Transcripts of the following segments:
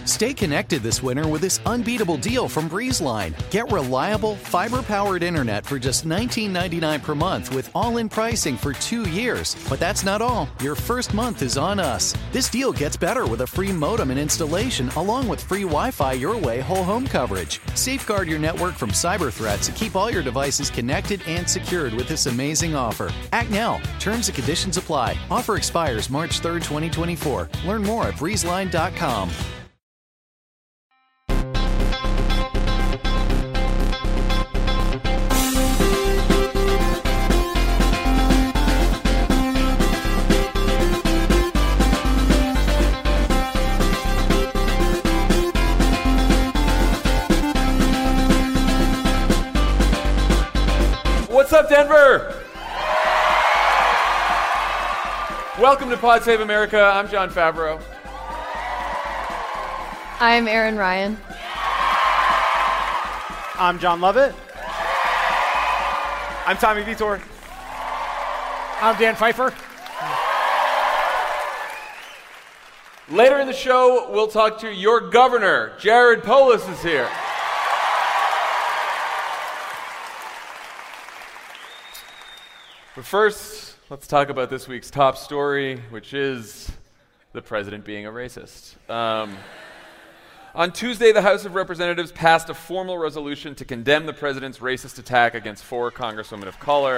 Stay connected this winter with this unbeatable deal from BreezeLine. Get reliable, fiber-powered internet for just $19.99 per month with all-in pricing for 2 years. But that's not all. Your first month is on us. This deal gets better with a free modem and installation, along with free Wi-Fi your way whole home coverage. Safeguard your network from cyber threats and keep all your devices connected and secured with this amazing offer. Act now. Terms and conditions apply. Offer expires March 3rd, 2024. Learn more at breezeline.com. What's up, Denver? Welcome to Pod Save America. I'm John Favreau. I'm Erin Ryan. I'm John Lovett. I'm Tommy Vitor. I'm Dan Pfeiffer. Later in the show, we'll talk to your governor. Jared Polis is here. But first, let's talk about this week's top story, which is the president being a racist. On Tuesday, the House of Representatives passed a formal resolution to condemn the president's racist attack against 4 congresswomen of color.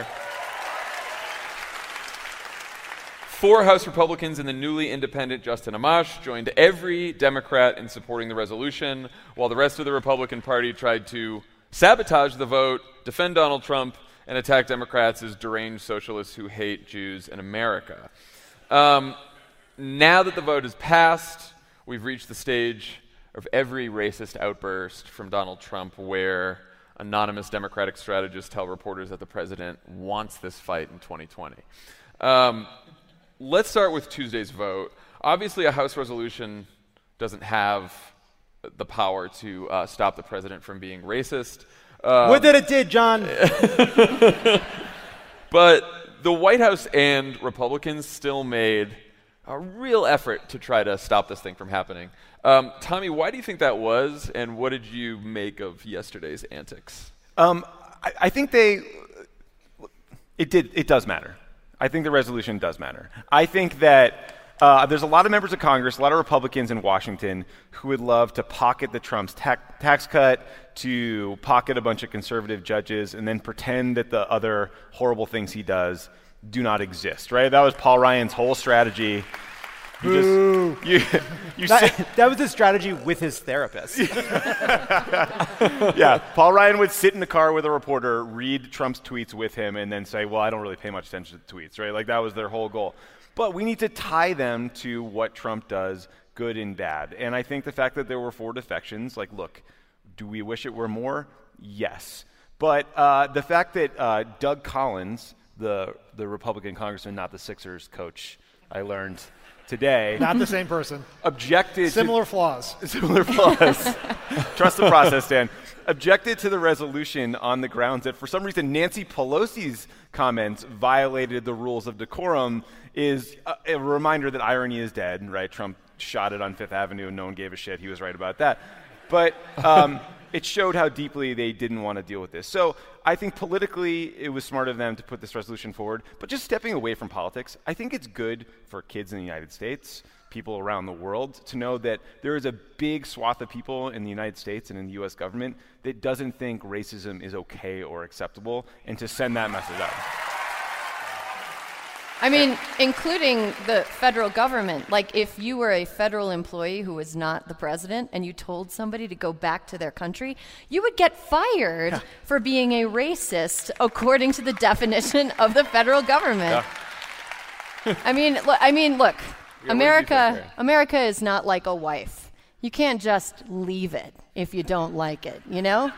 4 House Republicans and the newly independent Justin Amash joined every Democrat in supporting the resolution, while the rest of the Republican Party tried to sabotage the vote, defend Donald Trump, and attack Democrats as deranged socialists who hate Jews and America. Now that the vote is passed, we've reached the stage of every racist outburst from Donald Trump where anonymous Democratic strategists tell reporters that the president wants this fight in 2020. Let's start with Tuesday's vote. Obviously, a House resolution doesn't have the power to stop the president from being racist. Would that it did, John. But the White House and Republicans still made a real effort to try to stop this thing from happening. Tommy, why do you think that was, and what did you make of yesterday's antics? I think it does matter. I think the resolution does matter. I think that there's a lot of members of Congress, a lot of Republicans in Washington who would love to pocket the Trump's tax cut, to pocket a bunch of conservative judges, and then pretend that the other horrible things he does do not exist, right? That was Paul Ryan's whole strategy. That was his strategy with his therapist. Yeah, Paul Ryan would sit in the car with a reporter, read Trump's tweets with him, and then say, well, I don't really pay much attention to the tweets, right? Like, that was their whole goal. But we need to tie them to what Trump does, good and bad. And I think the fact that there were 4 defections, like, look, do we wish it were more? Yes. But the fact that Doug Collins, the Republican congressman, not the Sixers coach, I learned today. Not the same person. Objected Similar flaws. Similar flaws. Trust the process, Dan. Objected to the resolution on the grounds that for some reason Nancy Pelosi's comments violated the rules of decorum is a reminder that irony is dead, right? Trump shot it on Fifth Avenue and no one gave a shit. He was right about that. But it showed how deeply they didn't want to deal with this. So I think politically it was smart of them to put this resolution forward. But just stepping away from politics, I think it's good for kids in the United States, people around the world, to know that there is a big swath of people in the United States and in the U.S. government that doesn't think racism is okay or acceptable, and to send that message out. I mean, including the federal government. Like, if you were a federal employee who was not the president and you told somebody to go back to their country, you would get fired for being a racist, according to the definition of the federal government. Yeah. I mean, look, America is not like a wife. You can't just leave it if you don't like it, you know?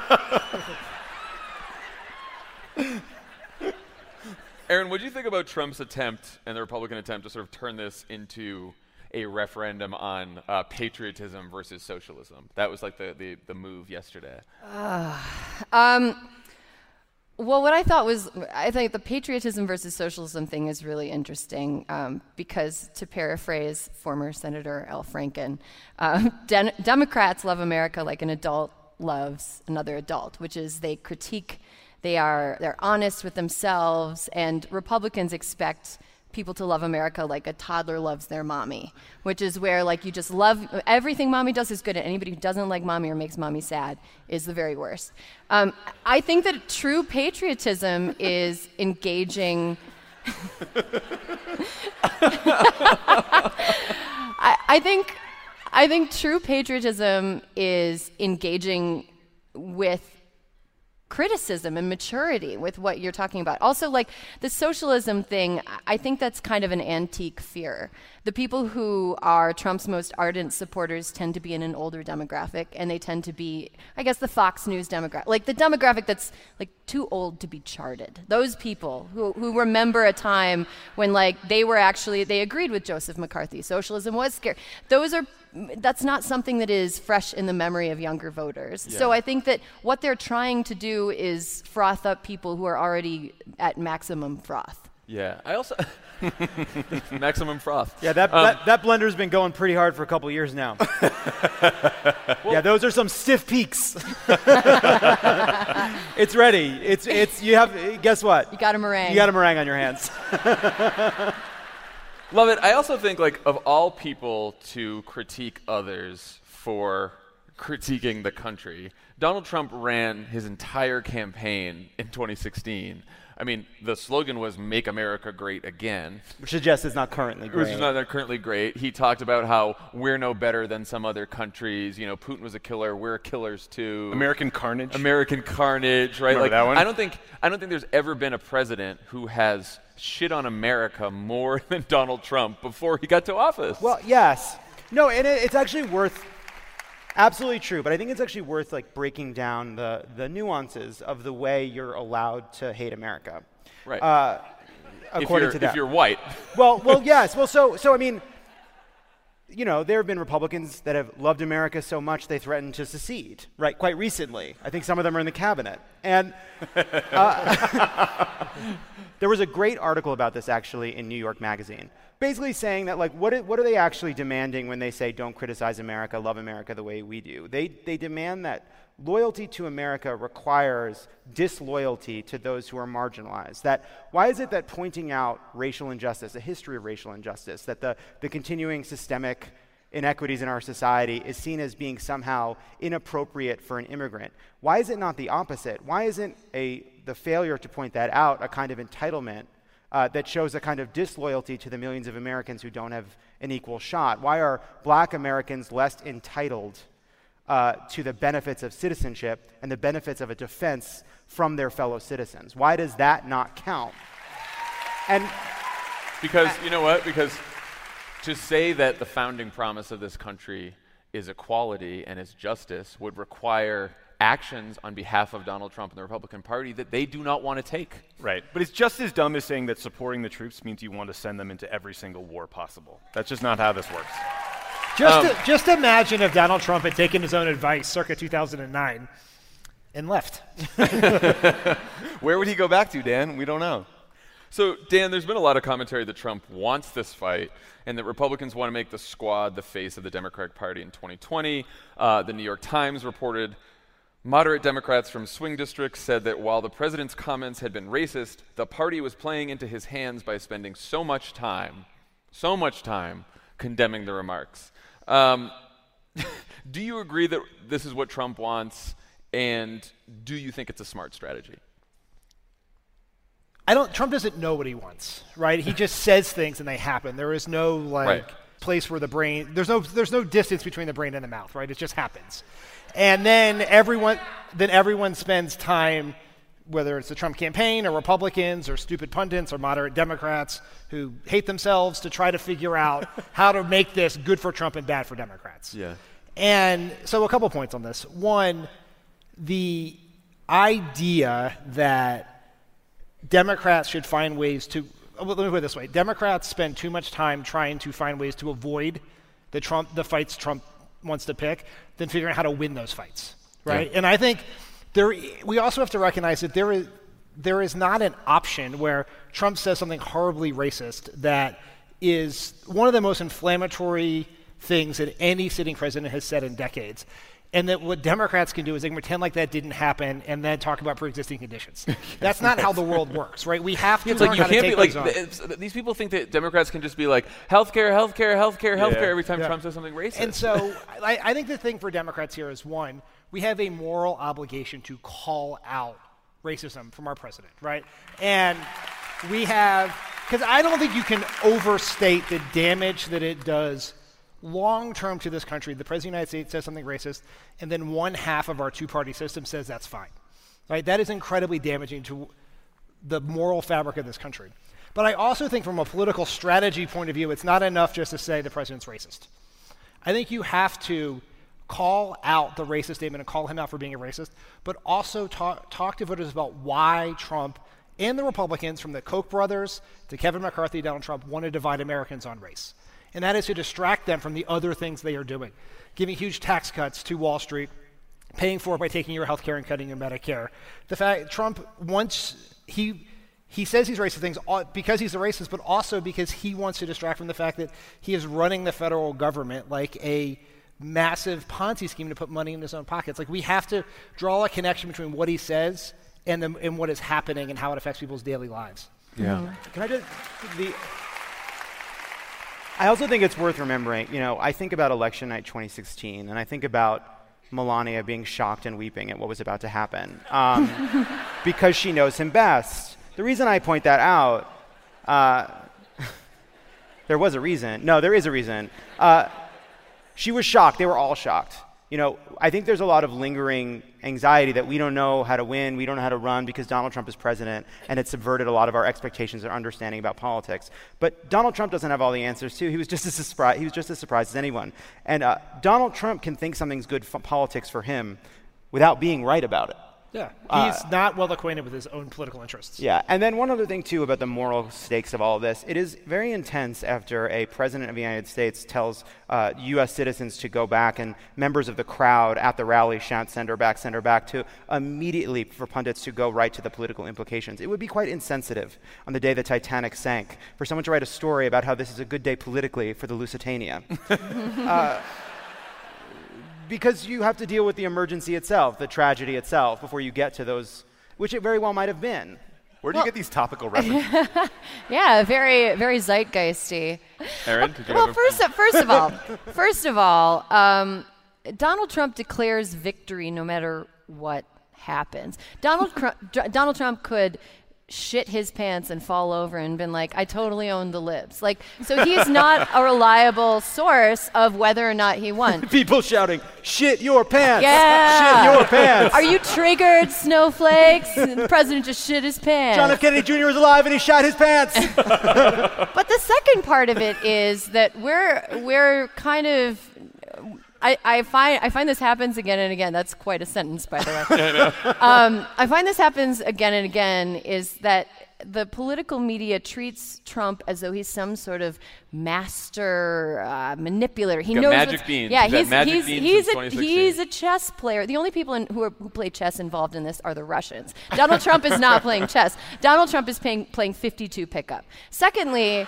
Erin, what do you think about Trump's attempt and the Republican attempt to sort of turn this into a referendum on patriotism versus socialism? That was like the move yesterday. Well, I think the patriotism versus socialism thing is really interesting because, to paraphrase former Senator Al Franken, Democrats love America like an adult loves another adult, which is they critique, they're honest with themselves, and Republicans expect people to love America like a toddler loves their mommy, which is where like you just love everything mommy does is good, and anybody who doesn't like mommy or makes mommy sad is the very worst. I think that true patriotism is engaging. I think true patriotism is engaging with criticism and maturity with what you're talking about. Also, like the socialism thing, I think that's kind of an antique fear. The people who are Trump's most ardent supporters tend to be in an older demographic, and they tend to be, I guess, the Fox News demographic, like the demographic that's like too old to be charted. Those people who remember a time when like they agreed with Joseph McCarthy. Socialism was scary. That's not something that is fresh in the memory of younger voters. Yeah. So I think that what they're trying to do is froth up people who are already at maximum froth. Yeah, I also maximum froth. Yeah, that blender's been going pretty hard for a couple years now. Yeah, those are some stiff peaks. It's ready. It's you have. Guess what? You got a meringue. You got a meringue on your hands. Love it. I also think, like, of all people to critique others for critiquing the country, Donald Trump ran his entire campaign in 2016. I mean, the slogan was "Make America Great Again," which suggests it's not currently great. Which is not currently great. He talked about how we're no better than some other countries. You know, Putin was a killer. We're killers too. American carnage. American carnage, right? Remember that one? I don't think there's ever been a president who has shit on America more than Donald Trump before he got to office. Well, yes. No, and it's actually worth, absolutely true, but I think it's actually worth like breaking down the nuances of the way you're allowed to hate America. Right. According to that. If you're white. Well, yes. Well, so I mean, you know, there have been Republicans that have loved America so much they threatened to secede, right, quite recently. I think some of them are in the cabinet. And there was a great article about this, actually, in New York Magazine, basically saying that, like, what are they actually demanding when they say don't criticize America, love America the way we do? They demand that loyalty to America requires disloyalty to those who are marginalized. That why is it that pointing out racial injustice, a history of racial injustice, that the continuing systemic inequities in our society is seen as being somehow inappropriate for an immigrant? Why is it not the opposite? Why isn't the failure to point that out a kind of entitlement that shows a kind of disloyalty to the millions of Americans who don't have an equal shot? Why are black Americans less entitled to the benefits of citizenship and the benefits of a defense from their fellow citizens? Why does that not count? And because, you know what? Because to say that the founding promise of this country is equality and is justice would require actions on behalf of Donald Trump and the Republican Party that they do not want to take. Right. But it's just as dumb as saying that supporting the troops means you want to send them into every single war possible. That's just not how this works. Just imagine if Donald Trump had taken his own advice circa 2009 and left. Where would he go back to, Dan? We don't know. So, Dan, there's been a lot of commentary that Trump wants this fight and that Republicans want to make the squad the face of the Democratic Party in 2020. The New York Times reported moderate Democrats from swing districts said that while the president's comments had been racist, the party was playing into his hands by spending so much time condemning the remarks. Do you agree that this is what Trump wants, and do you think it's a smart strategy? Trump doesn't know what he wants, right? He just says things and they happen. There is no place where the brain, there's no distance between the brain and the mouth, right? It just happens. And then everyone spends time, whether it's the Trump campaign or Republicans or stupid pundits or moderate Democrats who hate themselves, to try to figure out how to make this good for Trump and bad for Democrats. Yeah. And so a couple points on this. One, the idea that Democrats should find ways to, let me put it this way, Democrats spend too much time trying to find ways to avoid the fights Trump wants to pick than figuring out how to win those fights, right? Yeah. And I think we also have to recognize that there is not an option where Trump says something horribly racist that is one of the most inflammatory things that any sitting president has said in decades. And that what Democrats can do is they can pretend like that didn't happen and then talk about pre-existing conditions. That's not how the world works, right? We have to learn how to take those on. These people think that Democrats can just be like, healthcare every time Trump says something racist. And so I think the thing for Democrats here is, one, we have a moral obligation to call out racism from our president, right? And we have, because I don't think you can overstate the damage that it does long-term to this country. The President of the United States says something racist, and then one half of our two-party system says that's fine. Right? That is incredibly damaging to the moral fabric of this country. But I also think from a political strategy point of view, it's not enough just to say the president's racist. I think you have to call out the racist statement and call him out for being a racist, but also talk to voters about why Trump and the Republicans, from the Koch brothers to Kevin McCarthy, Donald Trump, want to divide Americans on race. And that is to distract them from the other things they are doing. Giving huge tax cuts to Wall Street, paying for it by taking your health care and cutting your Medicare. The fact Trump wants, he says he's racist things because he's a racist, but also because he wants to distract from the fact that he is running the federal government like a massive Ponzi scheme to put money in his own pockets. Like, we have to draw a connection between what he says and what is happening and how it affects people's daily lives. Yeah. Can I just, I also think it's worth remembering, I think about election night 2016, and I think about Melania being shocked and weeping at what was about to happen because she knows him best. The reason I point that out, there was a reason. No, there is a reason. She was shocked. They were all shocked. I think there's a lot of lingering anxiety that we don't know how to win, we don't know how to run because Donald Trump is president, and it subverted a lot of our expectations and understanding about politics. But Donald Trump doesn't have all the answers too. He was just as surprised as anyone. And Donald Trump can think something's good politics for him without being right about it. Yeah, he's not well acquainted with his own political interests. Yeah, and then one other thing, too, about the moral stakes of all of this. It is very intense after a president of the United States tells U.S. citizens to go back, and members of the crowd at the rally shout, send her back, to immediately for pundits to go right to the political implications. It would be quite insensitive on the day the Titanic sank for someone to write a story about how this is a good day politically for the Lusitania. Because you have to deal with the emergency itself, the tragedy itself, before you get to those, which it very well might have been. Where do you get these topical references? Yeah, very, very zeitgeisty. Erin, did you well, first of all, Donald Trump declares victory no matter what happens. Donald Trump could shit his pants and fall over and been like, I totally own the libs. Like, so he's not a reliable source of whether or not he won. People shouting, shit your pants! Yeah! Shit your pants! Are you triggered, snowflakes? The president just shit his pants. John F. Kennedy Jr. was alive and he shot his pants! But the second part of it is that we're kind of... I find this happens again and again. That's quite a sentence, by the way. I find this happens again and again is that the political media treats Trump as though he's some sort of master manipulator. He knows magic beans. Yeah, he's a chess player. The only people who play chess involved in this are the Russians. Donald Trump is not playing chess. Donald Trump is playing 52 pickup. Secondly,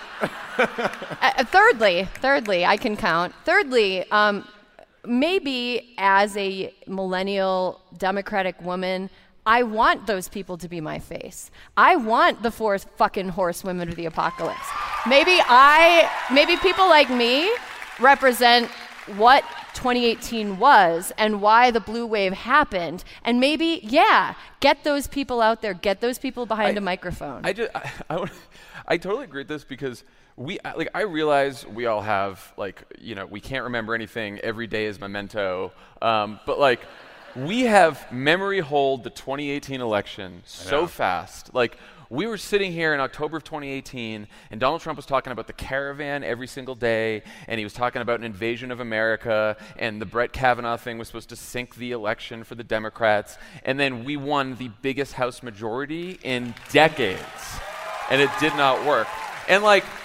thirdly, I can count. Thirdly, maybe as a millennial Democratic woman, I want those people to be my face. I want the four fucking horsewomen of the apocalypse. Maybe people like me represent what 2018 was and why the blue wave happened. And maybe, get those people out there, get those people behind a microphone. I totally agree with this because I realize we all have we can't remember anything. Every day is memento. But we have memory hold the 2018 election so fast. We were sitting here in October of 2018, and Donald Trump was talking about the caravan every single day, and he was talking about an invasion of America, and the Brett Kavanaugh thing was supposed to sink the election for the Democrats, and then we won the biggest House majority in decades, and it did not work. And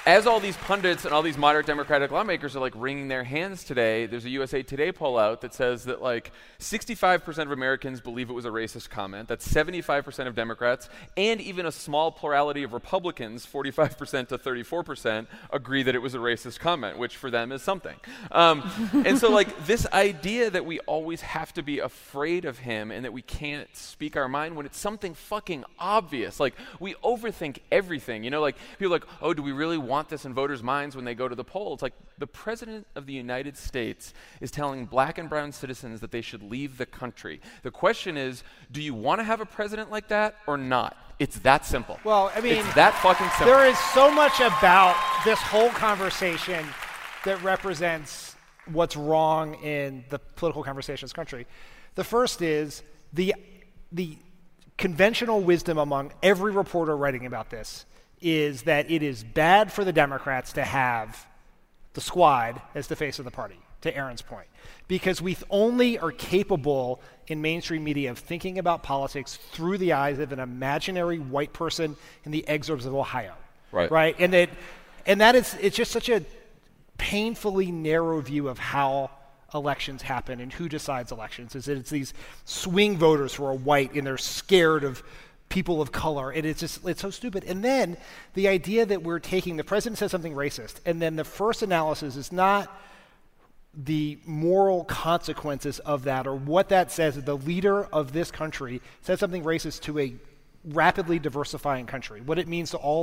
as all these pundits and all these moderate Democratic lawmakers are like wringing their hands today, there's a USA Today poll out that says that like 65% of Americans believe it was a racist comment. That's 75% of Democrats, and even a small plurality of Republicans, 45% to 34%, agree that it was a racist comment, which for them is something. And so like this idea that we always have to be afraid of him and that we can't speak our mind when it's something fucking obvious. Like we overthink everything, you know, like people are like, oh, do we really want this in voters' minds when they go to the poll? It's like the President of the United States is telling black and brown citizens that they should leave the country. The question is, do you want to have a president like that or not? It's that simple. Well, I mean, it's that fucking simple. There is so much about this whole conversation that represents what's wrong in the political conversation in this country. The first is the conventional wisdom among every reporter writing about this is that it is bad for the Democrats to have the squad as the face of the party, to Aaron's point, because we only are capable in mainstream media of thinking about politics through the eyes of an imaginary white person in the exurbs of Ohio. Right? And that is, it's just such a painfully narrow view of how elections happen and who decides elections. Is that it's these swing voters who are white and they're scared of people of color, and it's so stupid. And then the idea that we're taking, the president says something racist, and then the first analysis is not the moral consequences of that or what that says. The leader of this country said something racist to a rapidly diversifying country, what it means to all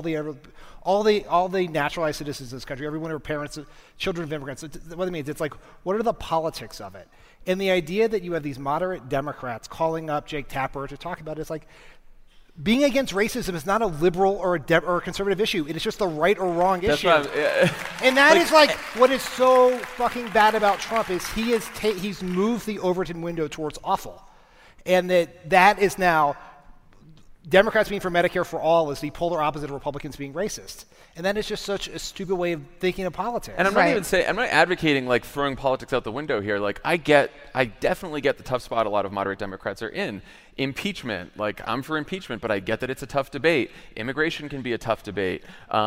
the naturalized citizens of this country, everyone who are parents, children of immigrants. What it means, it's like, what are the politics of it? And the idea that you have these moderate Democrats calling up Jake Tapper to talk about it, it's like, being against racism is not a liberal or a conservative issue. It is just the right or wrong issue. And that is like what is so fucking bad about Trump is he's moved the Overton window towards awful. And that is now Democrats being for Medicare for all is the polar opposite of Republicans being racist. And that is just such a stupid way of thinking of politics. And I'm not advocating like throwing politics out the window here. Like I definitely get the tough spot a lot of moderate Democrats are in. Impeachment, like I'm for impeachment, but I get that it's a tough debate. Immigration can be a tough debate.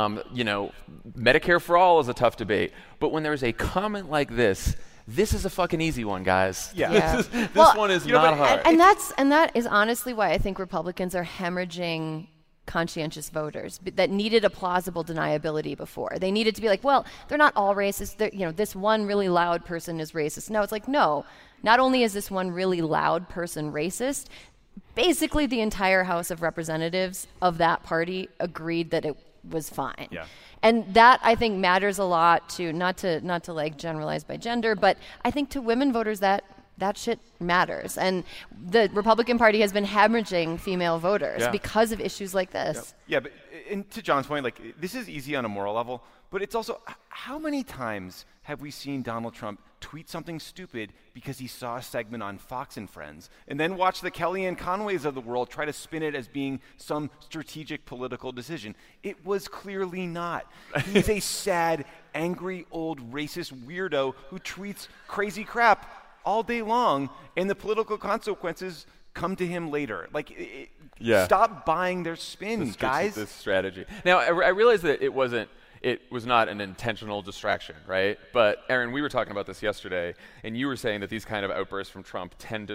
Medicare for all is a tough debate. But when there's a comment like this is a fucking easy one, guys. Yeah. This one is not hard. And that is honestly why I think Republicans are hemorrhaging conscientious voters that needed a plausible deniability before. They needed to be like, well, they're not all racist. This one really loud person is racist. No, it's like, no. Not only is this one really loud person racist, basically the entire House of Representatives of that party agreed that it was fine. Yeah. And that I think matters a lot to not to like generalize by gender, but I think to women voters that shit matters. And the Republican Party has been hemorrhaging female voters because of issues like this. Yeah, but and to John's point, like this is easy on a moral level, but it's also how many times have we seen Donald Trump tweet something stupid because he saw a segment on Fox and Friends, and then watch the Kellyanne Conways of the world try to spin it as being some strategic political decision? It was clearly not. He's a sad, angry, old, racist weirdo who tweets crazy crap all day long, and the political consequences come to him later. Like, stop buying their spin, guys. This strategy. Now, I realize that it was not an intentional distraction, right? But Aaron, we were talking about this yesterday, and you were saying that these kind of outbursts from Trump tend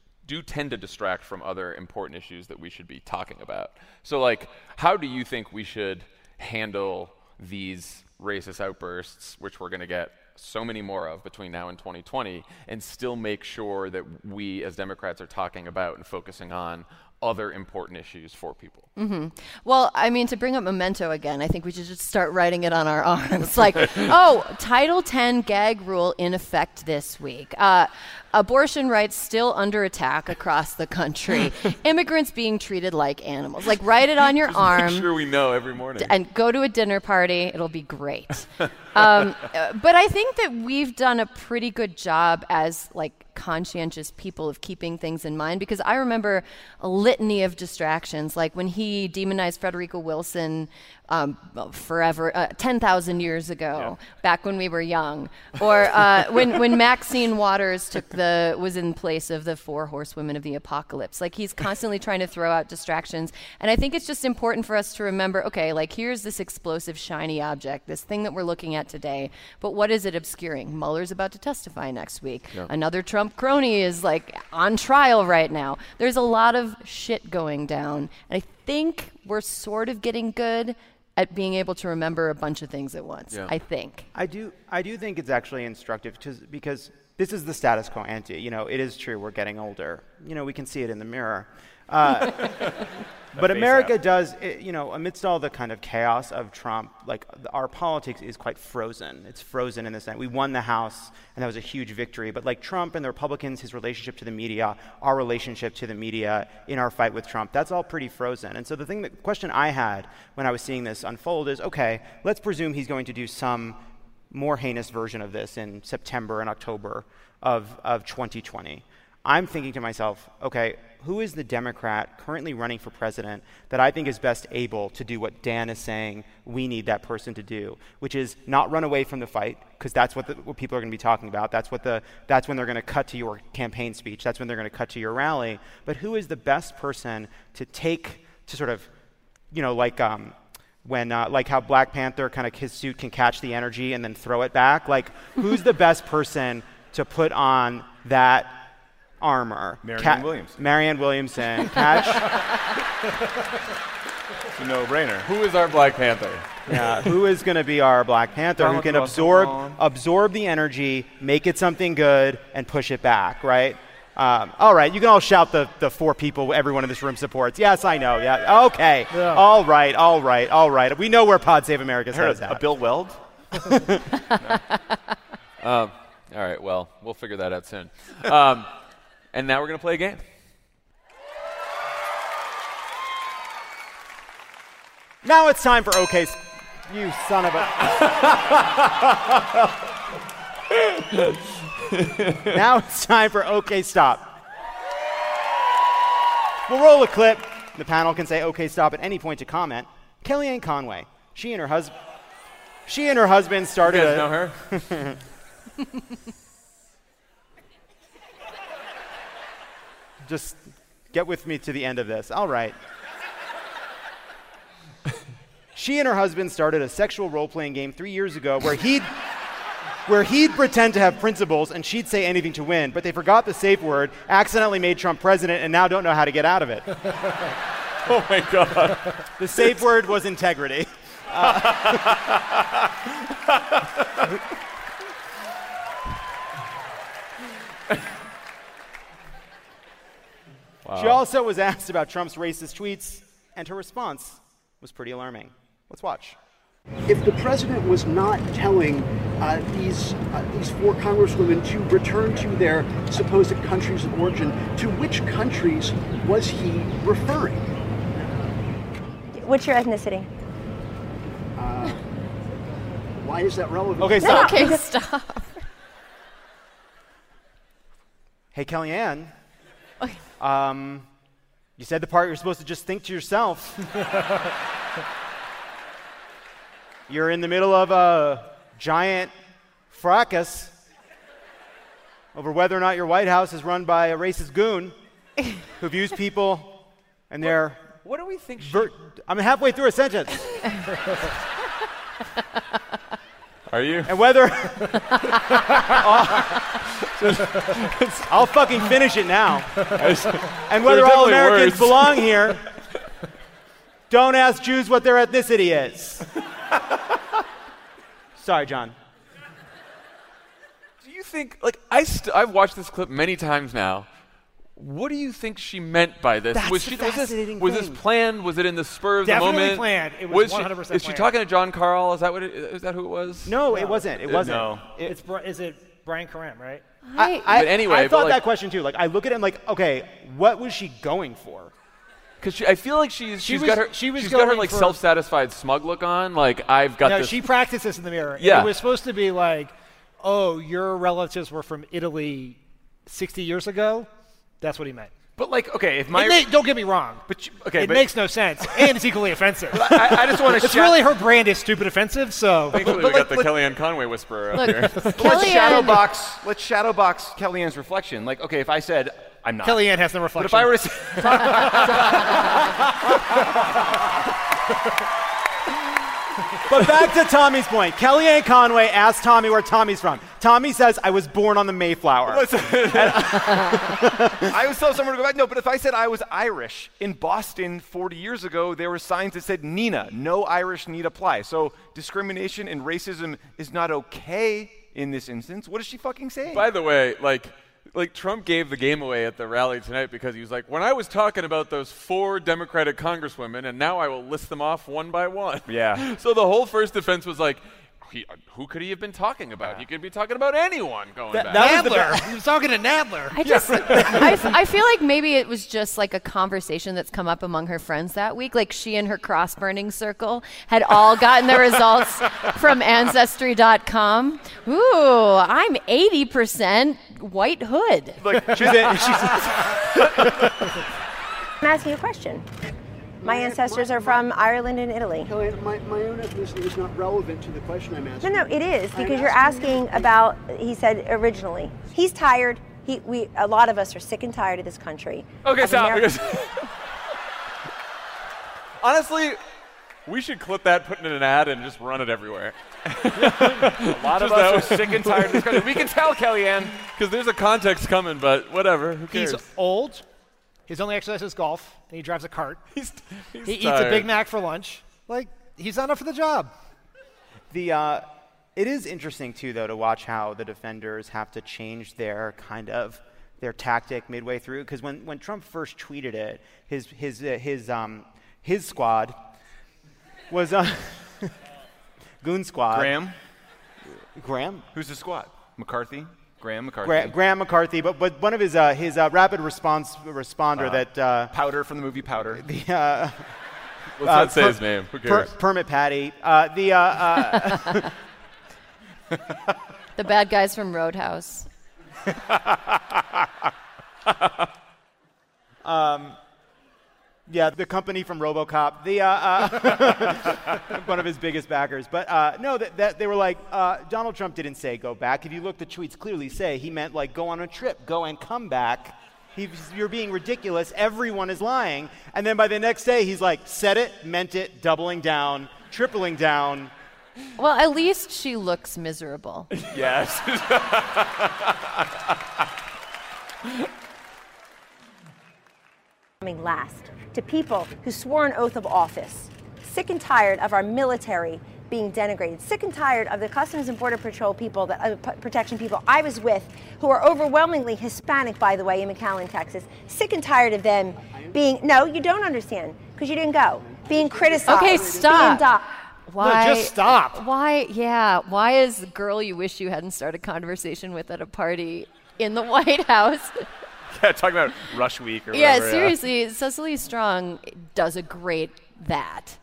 to distract from other important issues that we should be talking about. So, like, how do you think we should handle these racist outbursts, which we're going to get so many more of between now and 2020, and still make sure that we as Democrats are talking about and focusing on other important issues for people? Mm-hmm. Well, I mean, to bring up Memento again, I think we should just start writing it on our arms. Like, Title 10 gag rule in effect this week. Abortion rights still under attack across the country. Immigrants being treated like animals. Like, write it on your arm. Make sure we know every morning. And go to a dinner party. It'll be great. But I think that we've done a pretty good job as, like, conscientious people of keeping things in mind, because I remember a litany of distractions, like when he demonized Frederica Wilson forever, 10,000 years ago, back when we were young, or when Maxine Waters was in place of the 4 horsewomen of the apocalypse. Like, he's constantly trying to throw out distractions, and I think it's just important for us to remember, okay, like, here's this explosive, shiny object, this thing that we're looking at today, but what is it obscuring? Mueller's about to testify next week. Another Trump crony is, like, on trial right now. There's a lot of shit going down, and I think we're sort of getting good at being able to remember a bunch of things at once. I think. I do think it's actually instructive because this is the status quo ante. You know, it is true we're getting older. You know, we can see it in the mirror. But America does, you know, amidst all the kind of chaos of Trump, like, our politics is quite frozen. It's frozen in the sense we won the House, and that was a huge victory. But like Trump and the Republicans, his relationship to the media, our relationship to the media in our fight with Trump, that's all pretty frozen. And so the question I had when I was seeing this unfold is, okay, let's presume he's going to do some more heinous version of this in September and October of 2020. I'm thinking to myself, okay, who is the Democrat currently running for president that I think is best able to do what Dan is saying we need that person to do, which is not run away from the fight, because that's what people are going to be talking about. That's when they're going to cut to your campaign speech. That's when they're going to cut to your rally. But who is the best person to sort of, you know, like like how Black Panther kind of his suit can catch the energy and then throw it back? Like, who's the best person to put on that armor? Marianne Williamson. Catch. It's a no-brainer. Who is our Black Panther? Yeah, who is going to be our Black Panther who can absorb the energy, make it something good, and push it back, right? All right, you can all shout the 4 people everyone in this room supports. Yes, I know. Yeah, okay. Yeah. All right. We know where Pod Save America's head at. A Bill Weld? All right, well, we'll figure that out soon. And now we're going to play a game. Now it's time for OK. You son of a... Now it's time for OK Stop. We'll roll a clip. The panel can say OK Stop at any point to comment. Kellyanne Conway. She and her husband started... You guys know her? Just get with me to the end of this. All right. She and her husband started a sexual role-playing game 3 years ago where he'd pretend to have principles and she'd say anything to win, but they forgot the safe word, accidentally made Trump president, and now don't know how to get out of it. Oh my God. The safe word was integrity. Wow. She also was asked about Trump's racist tweets, and her response was pretty alarming. Let's watch. If the president was not telling these 4 congresswomen to return to their supposed countries of origin, to which countries was he referring? What's your ethnicity? Why is that relevant? Okay, stop. Okay, stop. Hey, Kellyanne. You said the part you're supposed to just think to yourself. You're in the middle of a giant fracas over whether or not your White House is run by a racist goon who views people and their... What do we think I'm halfway through a sentence. Are you? And whether... I'll fucking finish it now. And whether all Americans belong here, don't ask Jews what their ethnicity is. Sorry, John. Do you think, like, I've watched this clip many times now. What do you think she meant by this? That's the fascinating was this planned? Was it in the spur of Definitely the moment? Planned. It was 100% planned. Is she talking to John Carl? Is that who it was? No, it wasn't. It wasn't. No. Is it Brian Karem, right? But anyway, I thought that question too. Like, I look at it and like, okay, what was she going for? Because I feel like she's got her like self-satisfied smug look on. Like, I've got this. No, she practiced this in the mirror. Yeah. It was supposed to be like, oh, your relatives were from Italy 60 years ago. That's what he meant. But like, okay, if my don't get me wrong, but it makes no sense, and it's equally offensive. I just want to. It's really her brand is stupid offensive. So Thankfully, we got the Kellyanne Conway whisperer up here. Let's shadowbox Kellyanne's reflection. Like, okay, if I said I'm not, Kellyanne has no reflection. But if I were to say, But back to Tommy's point. Kellyanne Conway asked Tommy where Tommy's from. Tommy says, I was born on the Mayflower. I was telling someone to go back. No, but if I said I was Irish, in Boston 40 years ago, there were signs that said Nina, no Irish need apply. So discrimination and racism is not okay in this instance. What is she fucking saying? By the way, like Trump gave the game away at the rally tonight because he was like, when I was talking about those 4 Democratic congresswomen, and now I will list them off one by one. Yeah. So the whole first defense was like, who could he have been talking about? He could be talking about anyone going back. Nadler. He was talking to Nadler. I feel like maybe it was just like a conversation that's come up among her friends that week. Like she and her cross-burning circle had all gotten the results from Ancestry.com. Ooh, I'm 80% white hood. Look, I'm asking you a question. My ancestors are from Ireland and Italy. Kellyanne, my own ethnicity is not relevant to the question I'm asking. No, it is, because you're asking about, he said originally. He's tired. A lot of us are sick and tired of this country. Okay, stop. Honestly, we should clip that, put it in an ad, and just run it everywhere. A lot of us are sick and tired of this country. We can tell, Kellyanne. Because there's a context coming, but whatever. Who cares? He's old. His only exercise is golf, and he drives a cart. He's he eats a Big Mac for lunch. Like, he's not up for the job. It is interesting, too, though, to watch how the defenders have to change their tactic midway through. Because when Trump first tweeted it, his squad was Goon Squad. Graham? Who's the squad? McCarthy? Graham McCarthy. Graham McCarthy, but one of his rapid response responder that Powder from the movie Powder. Let's not say his name. Who cares? Permit Patty. The bad guys from Roadhouse. Yeah, the company from RoboCop, one of his biggest backers. But no, that they were like, Donald Trump didn't say go back. If you look, the tweets clearly say he meant like go on a trip, go and come back. You're being ridiculous. Everyone is lying. And then by the next day, he's like, said it, meant it, doubling down, tripling down. Well, at least she looks miserable. Yes. Coming last to people who swore an oath of office, sick and tired of our military being denigrated, sick and tired of the Customs and Border Patrol people, protection people I was with, who are overwhelmingly Hispanic, by the way, in McAllen, Texas, sick and tired of them being, no, you don't understand, because you didn't go, being criticized. Okay, stop. Why? No, just stop. Why is the girl you wish you hadn't started a conversation with at a party in the White House? Yeah, talking about Rush Week or yeah, whatever. Seriously, Cecily Strong does a great that.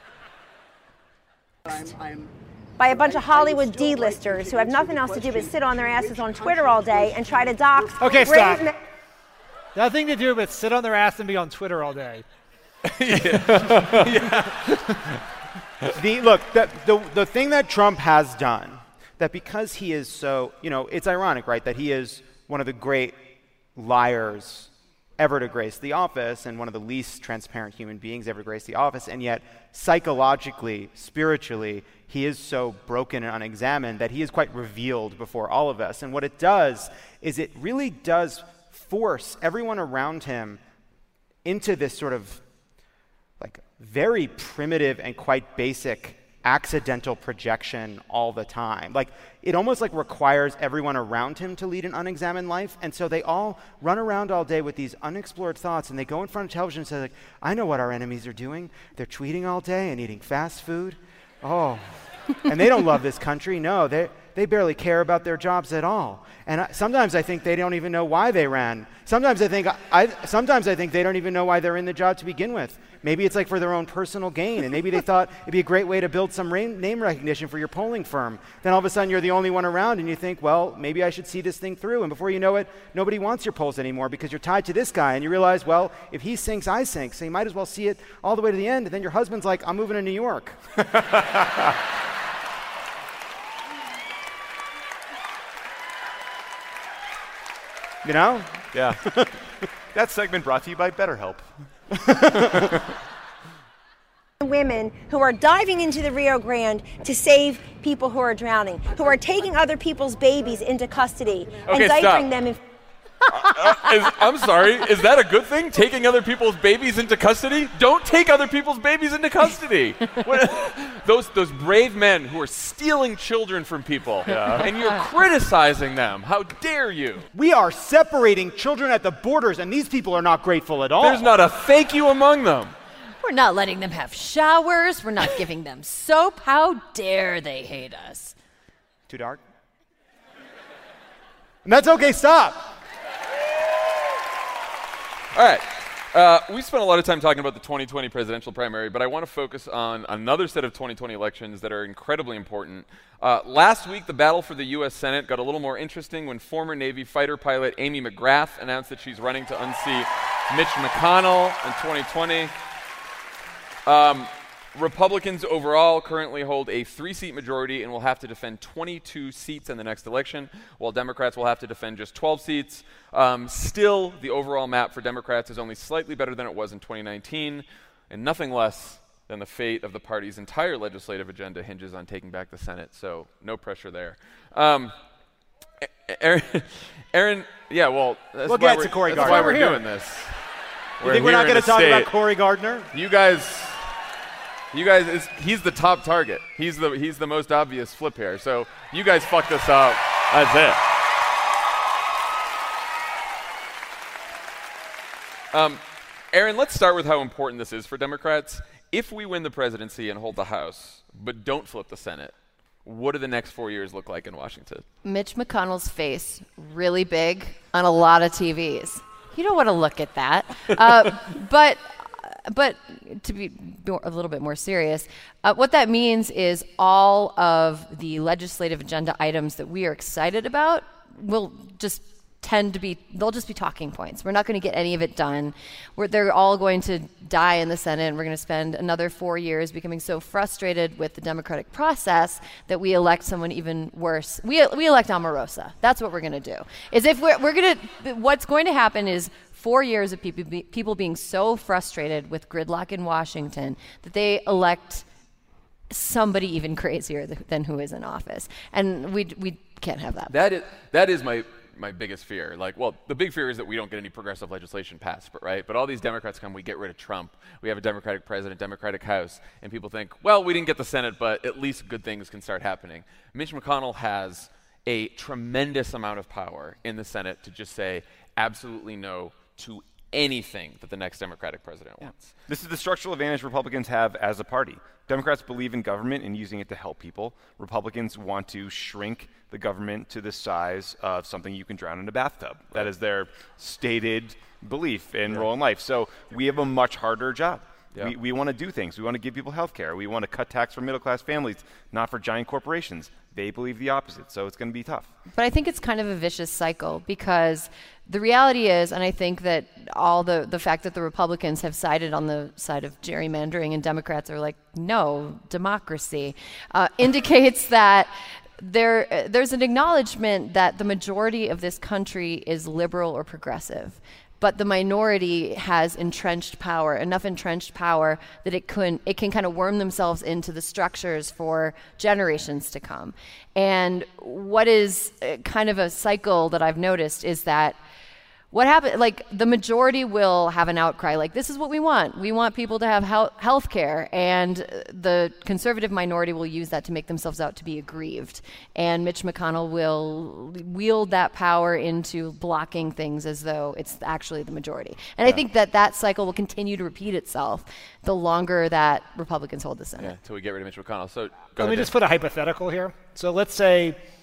By a bunch of Hollywood D-listers who have nothing else to do but sit on their asses on Twitter all day and try to dox. Okay, stop. Nothing to do but sit on their ass and be on Twitter all day. The thing that Trump has done, that because he is so, it's ironic, right, that he is one of the great liars ever to grace the office and one of the least transparent human beings ever to grace the office, and yet psychologically, spiritually, he is so broken and unexamined that he is quite revealed before all of us. And what it does is it really does force everyone around him into this sort of like very primitive and quite basic accidental projection all the time. Like it almost like requires everyone around him to lead an unexamined life, and so they all run around all day with these unexplored thoughts, and they go in front of television and say like, I know what our enemies are doing. They're tweeting all day and eating fast food. Oh, and they don't love this country. No, they they barely care about their jobs at all. And sometimes I think they don't even know why they ran. Sometimes I think they don't even know why they're in the job to begin with. Maybe it's like for their own personal gain, and maybe they thought it'd be a great way to build some name recognition for your polling firm. Then all of a sudden you're the only one around, and you think, well, maybe I should see this thing through. And before you know it, nobody wants your polls anymore because you're tied to this guy, and you realize, well, if he sinks, I sink, so you might as well see it all the way to the end. And then your husband's like, I'm moving to New York. You know? Yeah. That segment brought to you by BetterHelp. Women who are diving into the Rio Grande to save people who are drowning, who are taking other people's babies into custody and diapering them in. I'm sorry, is that a good thing? Taking other people's babies into custody? Don't take other people's babies into custody. Those brave men who are stealing children from people, and you're criticizing them. How dare you? We are separating children at the borders, and these people are not grateful at all. There's not a thank you among them. We're not letting them have showers. We're not giving them soap. How dare they hate us? Too dark? And that's okay, stop. All right. We spent a lot of time talking about the 2020 presidential primary, but I want to focus on another set of 2020 elections that are incredibly important. Last week, the battle for the U.S. Senate got a little more interesting when former Navy fighter pilot Amy McGrath announced that she's running to unseat Mitch McConnell in 2020. Republicans overall currently hold a 3-seat majority and will have to defend 22 seats in the next election, while Democrats will have to defend just 12 seats. Still, the overall map for Democrats is only slightly better than it was in 2019, and nothing less than the fate of the party's entire legislative agenda hinges on taking back the Senate, so no pressure there. Aaron, yeah, well, that's we'll why get to Cory that's Gardner. why we're doing this. You think we're not going to talk about Cory Gardner? You guys, he's the top target. He's the most obvious flip here. So you guys fucked this up. That's it. Aaron, let's start with how important this is for Democrats. If we win the presidency and hold the House, but don't flip the Senate, what do the next 4 years look like in Washington? Mitch McConnell's face really big on a lot of TVs. You don't want to look at that. But to be a little bit more serious, what that means is all of the legislative agenda items that we are excited about will just they'll just be talking points. We're not going to get any of it done. They're all going to die in the Senate, and we're going to spend another 4 years becoming so frustrated with the democratic process that we elect someone even worse. We elect Omarosa. That's what we're going to do. Is if what's going to happen is 4 years of people being so frustrated with gridlock in Washington that they elect somebody even crazier than who is in office. And we can't have that. That is my biggest fear. The big fear is that we don't get any progressive legislation passed, but all these Democrats come, we get rid of Trump, we have a Democratic president, Democratic House, and people think, well, we didn't get the Senate, but at least good things can start happening. Mitch McConnell has a tremendous amount of power in the Senate to just say absolutely no to anything that the next Democratic president wants. This is the structural advantage Republicans have as a party. Democrats believe in government and using it to help people. Republicans want to shrink the government to the size of something you can drown in a bathtub. That is their stated belief and role in life. So we have a much harder job. Yeah. We want to do things. We want to give people health care. We want to cut tax for middle-class families, not for giant corporations. They believe the opposite, so it's going to be tough. But I think it's kind of a vicious cycle because the reality is, and I think that all the fact that the Republicans have sided on the side of gerrymandering and Democrats are like, no, democracy, indicates that there's an acknowledgement that the majority of this country is liberal or progressive. But the minority has entrenched power, enough entrenched power that it can kind of worm themselves into the structures for generations to come. And what is kind of a cycle that I've noticed is that what happened, the majority will have an outcry, this is what we want. We want people to have health care, and the conservative minority will use that to make themselves out to be aggrieved. And Mitch McConnell will wield that power into blocking things as though it's actually the majority. And I think that cycle will continue to repeat itself the longer that Republicans hold the Senate. Yeah, until we get rid of Mitch McConnell. So let me just put a hypothetical here. So let's say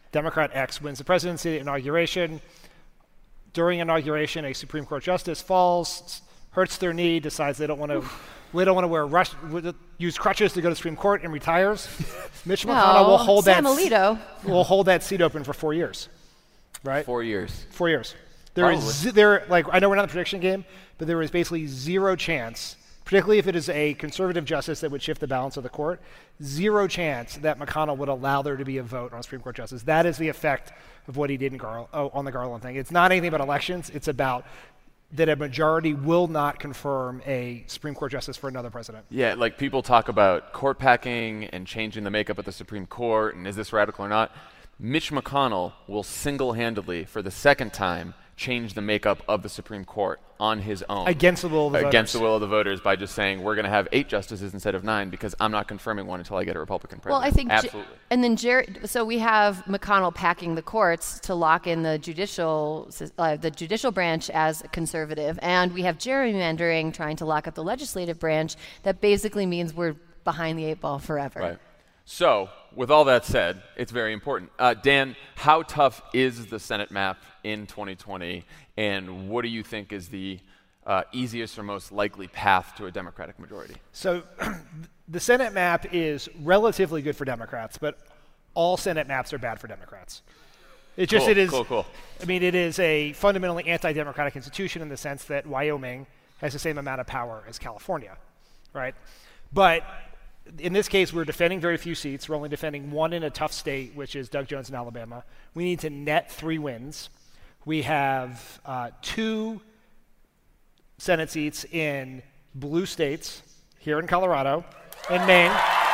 Democrat X wins the presidency at inauguration. During inauguration, a Supreme Court justice falls, hurts their knee, decides they don't want to use crutches to go to the Supreme Court, and retires. Mitch McConnell will hold that seat open for 4 years, right? 4 years. 4 years. I know we're not in the prediction game, but there is basically zero chance, particularly if it is a conservative justice that would shift the balance of the court, zero chance that McConnell would allow there to be a vote on a Supreme Court justice. That is the effect of what he did on the Garland thing. It's not anything about elections. It's about that a majority will not confirm a Supreme Court justice for another president. Yeah, like people talk about court packing and changing the makeup of the Supreme Court, and is this radical or not? Mitch McConnell will single-handedly, for the second time, change the makeup of the Supreme Court on his own. Against the will of the voters. Against the will of the voters by just saying, we're going to have 8 justices instead of 9 because I'm not confirming one until I get a Republican president. Well, I think absolutely. And then so we have McConnell packing the courts to lock in the judicial branch as conservative, and we have gerrymandering trying to lock up the legislative branch. That basically means we're behind the 8 ball forever. Right. So, with all that said, it's very important. Dan, how tough is the Senate map in 2020, and what do you think is the easiest or most likely path to a Democratic majority? So, the Senate map is relatively good for Democrats, but all Senate maps are bad for Democrats. Cool. I mean, it is a fundamentally anti-democratic institution in the sense that Wyoming has the same amount of power as California, right? But in this case, we're defending very few seats. We're only defending one in a tough state, which is Doug Jones in Alabama. We need to net 3 wins. We have 2 Senate seats in blue states, here in Colorado, in Maine.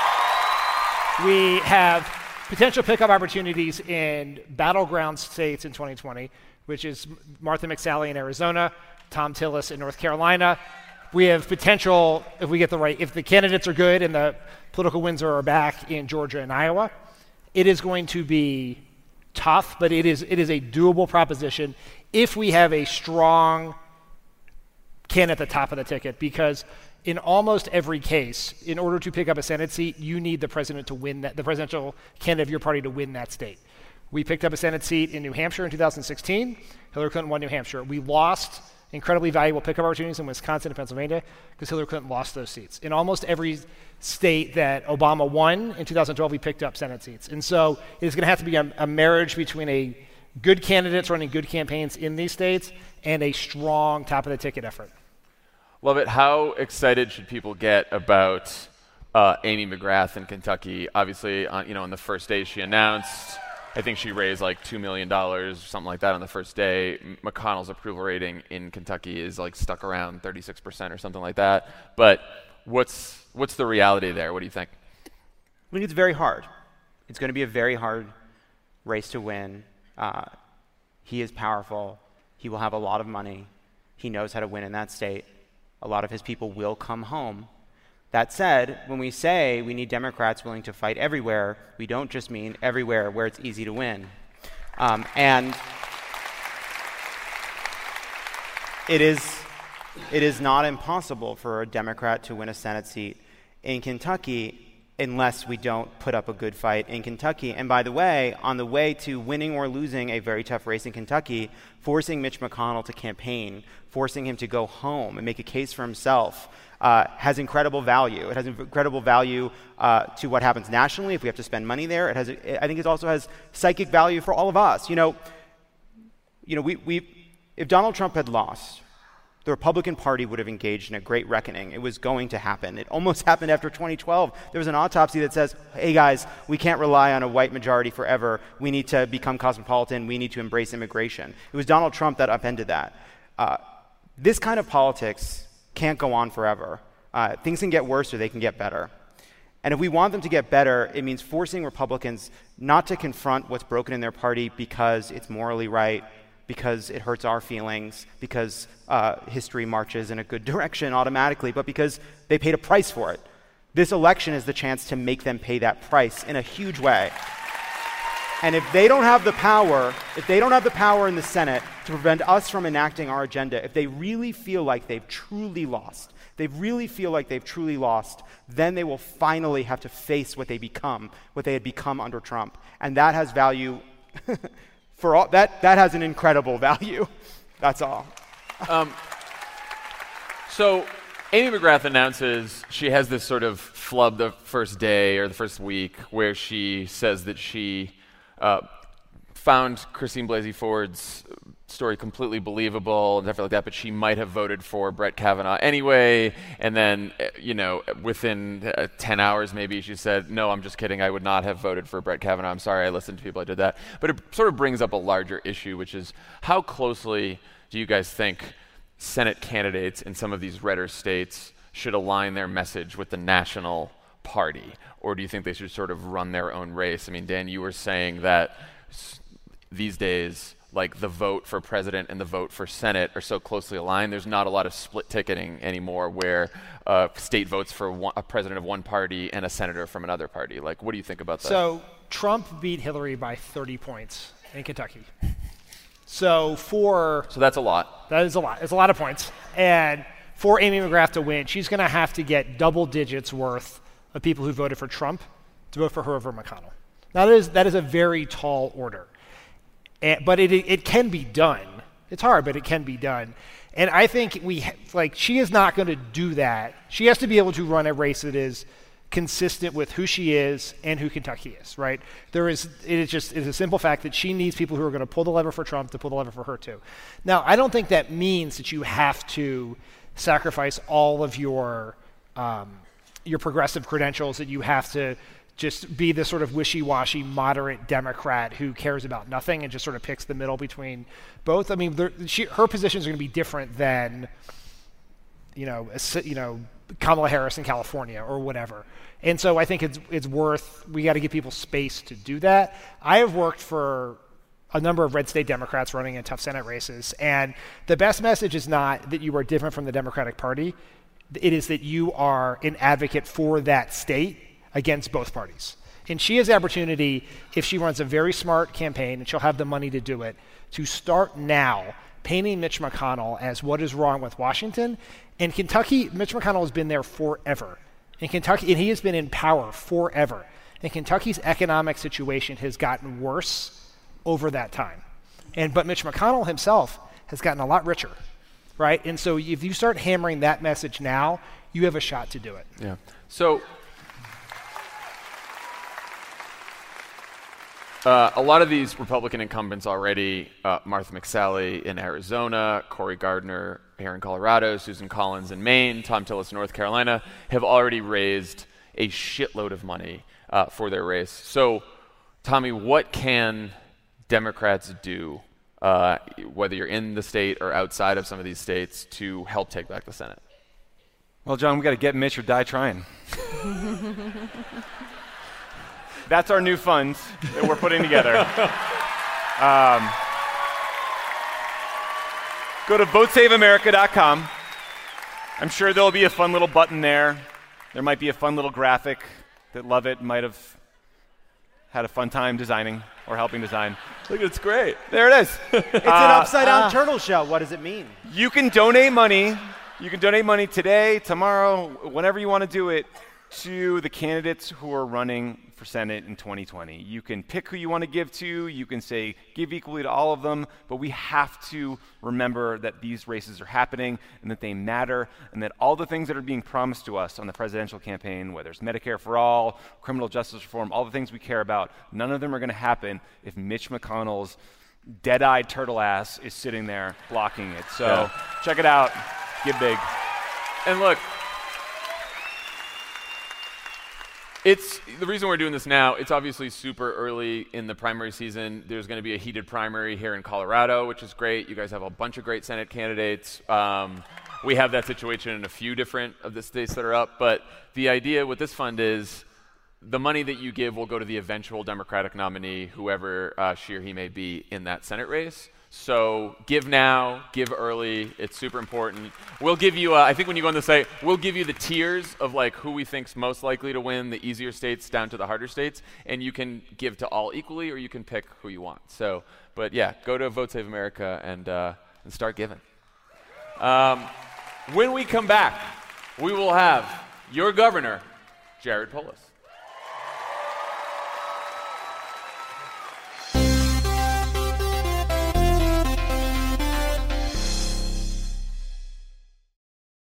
We have potential pickup opportunities in battleground states in 2020, which is Martha McSally in Arizona, Tom Tillis in North Carolina. We have potential, if the candidates are good and the political winds are back in Georgia and Iowa. It is going to be tough, but it is a doable proposition if we have a strong candidate at the top of the ticket, because in almost every case, in order to pick up a Senate seat, you need the president to win the presidential candidate of your party to win that state. We picked up a Senate seat in New Hampshire in 2016. Hillary Clinton won New Hampshire. We lost incredibly valuable pickup opportunities in Wisconsin and Pennsylvania because Hillary Clinton lost those seats. In almost every state that Obama won in 2012, we picked up Senate seats. And so it is going to have to be a marriage between a good candidates running good campaigns in these states and a strong top-of-the-ticket effort. Love it. How excited should people get about Amy McGrath in Kentucky? Obviously, on the first day she announced, I think she raised like $2 million, something like that on the first day. McConnell's approval rating in Kentucky is like stuck around 36% or something like that. But what's the reality there? What do you think? I think it's very hard. It's going to be a very hard race to win. He is powerful. He will have a lot of money. He knows how to win in that state. A lot of his people will come home. That said, when we say we need Democrats willing to fight everywhere, we don't just mean everywhere where it's easy to win. And it is not impossible for a Democrat to win a Senate seat in Kentucky unless we don't put up a good fight in Kentucky. And by the way, on the way to winning or losing a very tough race in Kentucky, forcing Mitch McConnell to campaign, forcing him to go home and make a case for himself, has incredible value. It has incredible value to what happens nationally if we have to spend money there. I think it also has psychic value for all of us. If Donald Trump had lost, the Republican Party would have engaged in a great reckoning. It was going to happen. It almost happened after 2012. There was an autopsy that says, hey guys, we can't rely on a white majority forever. We need to become cosmopolitan. We need to embrace immigration. It was Donald Trump that upended that. This kind of politics can't go on forever. Things can get worse or they can get better. And if we want them to get better, it means forcing Republicans not to confront what's broken in their party because it's morally right, because it hurts our feelings, because history marches in a good direction automatically, but because they paid a price for it. This election is the chance to make them pay that price in a huge way. And if they don't have the power, in the Senate to prevent us from enacting our agenda, if they really feel like they've truly lost, then they will finally have to face what they had become under Trump. And that has value For all that has an incredible value. That's all. So Amy McGrath announces she has this sort of flub the first day or the first week where she says that she found Christine Blasey Ford's story completely believable and stuff like that, but she might have voted for Brett Kavanaugh anyway. And then, within 10 hours maybe she said, no, I'm just kidding. I would not have voted for Brett Kavanaugh. I'm sorry. I listened to people. I did that. But it sort of brings up a larger issue, which is how closely do you guys think Senate candidates in some of these redder states should align their message with the national party? Or do you think they should sort of run their own race? I mean, Dan, you were saying that these days, like the vote for president and the vote for Senate are so closely aligned, there's not a lot of split ticketing anymore where state votes for a president of one party and a senator from another party. Like, what do you think about that? So Trump beat Hillary by 30 points in Kentucky. So that's a lot. That is a lot. It's a lot of points. And for Amy McGrath to win, she's going to have to get double digits worth of people who voted for Trump to vote for her over McConnell. Now, that is a very tall order. But it can be done. It's hard, but it can be done. And I think she is not going to do that. She has to be able to run a race that is consistent with who she is and who Kentucky is, right? It is a simple fact that she needs people who are going to pull the lever for Trump to pull the lever for her too. Now, I don't think that means that you have to sacrifice all of your progressive credentials, that you have to just be the sort of wishy-washy moderate Democrat who cares about nothing and just sort of picks the middle between both. I mean, her positions are going to be different than, Kamala Harris in California or whatever. And so I think we got to give people space to do that. I have worked for a number of red state Democrats running in tough Senate races, and the best message is not that you are different from the Democratic Party. It is that you are an advocate for that state against both parties. And she has the opportunity, if she runs a very smart campaign, and she'll have the money to do it, to start now painting Mitch McConnell as what is wrong with Washington. In Kentucky, Mitch McConnell has been there forever. In Kentucky, and he has been in power forever. And Kentucky's economic situation has gotten worse over that time. But Mitch McConnell himself has gotten a lot richer, right? And so if you start hammering that message now, you have a shot to do it. Yeah. So a lot of these Republican incumbents already, Martha McSally in Arizona, Cory Gardner here in Colorado, Susan Collins in Maine, Tom Tillis in North Carolina, have already raised a shitload of money for their race. So, Tommy, what can Democrats do, whether you're in the state or outside of some of these states, to help take back the Senate? Well, John, we got to get Mitch or die trying. That's our new fund that we're putting together. Go to votesaveamerica.com. I'm sure there'll be a fun little button there. There might be a fun little graphic that Lovett might have had a fun time designing or helping design. Look, it's great. There it is. It's an upside-down turtle shell. What does it mean? You can donate money. You can donate money today, tomorrow, whenever you want to do it, to the candidates who are running for Senate in 2020. You can pick who you want to give to. You can say give equally to all of them. But we have to remember that these races are happening and that they matter, and that all the things that are being promised to us on the presidential campaign, whether it's Medicare for all, criminal justice reform, all the things we care about, none of them are going to happen if Mitch McConnell's dead-eyed turtle ass is sitting there blocking it. So check it out. Give big. And look, it's the reason we're doing this now. It's obviously super early in the primary season. There's going to be a heated primary here in Colorado, which is great. You guys have a bunch of great Senate candidates. We have that situation in a few different of the states that are up. But the idea with this fund is the money that you give will go to the eventual Democratic nominee, whoever she or he may be in that Senate race. So give now, give early. It's super important. We'll give you, I think when you go on the site, we'll give you the tiers of like who we think's most likely to win, the easier states down to the harder states, and you can give to all equally, or you can pick who you want. So, but yeah, go to Vote Save America and start giving. When we come back, we will have your governor, Jared Polis.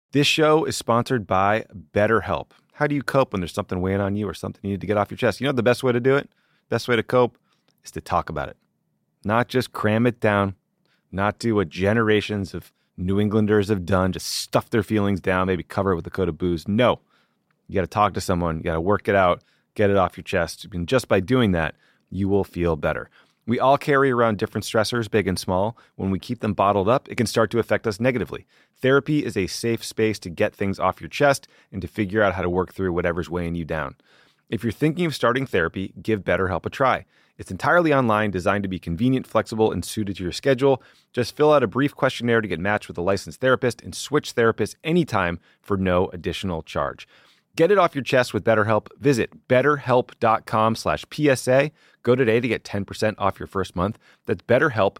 This show is sponsored by BetterHelp. How do you cope when there's something weighing on you or something you need to get off your chest? You know the best way to do it? Best way to cope is to talk about it. Not just cram it down, not do what generations of New Englanders have done, just stuff their feelings down, maybe cover it with a coat of booze. No, you got to talk to someone. You got to work it out, get it off your chest. And just by doing that, you will feel better. We all carry around different stressors, big and small. When we keep them bottled up, it can start to affect us negatively. Therapy is a safe space to get things off your chest and to figure out how to work through whatever's weighing you down. If you're thinking of starting therapy, give BetterHelp a try. It's entirely online, designed to be convenient, flexible, and suited to your schedule. Just fill out a brief questionnaire to get matched with a licensed therapist and switch therapists anytime for no additional charge. Get it off your chest with BetterHelp. Visit betterhelp.com/PSA. Go today to get 10% off your first month. That's BetterHelp,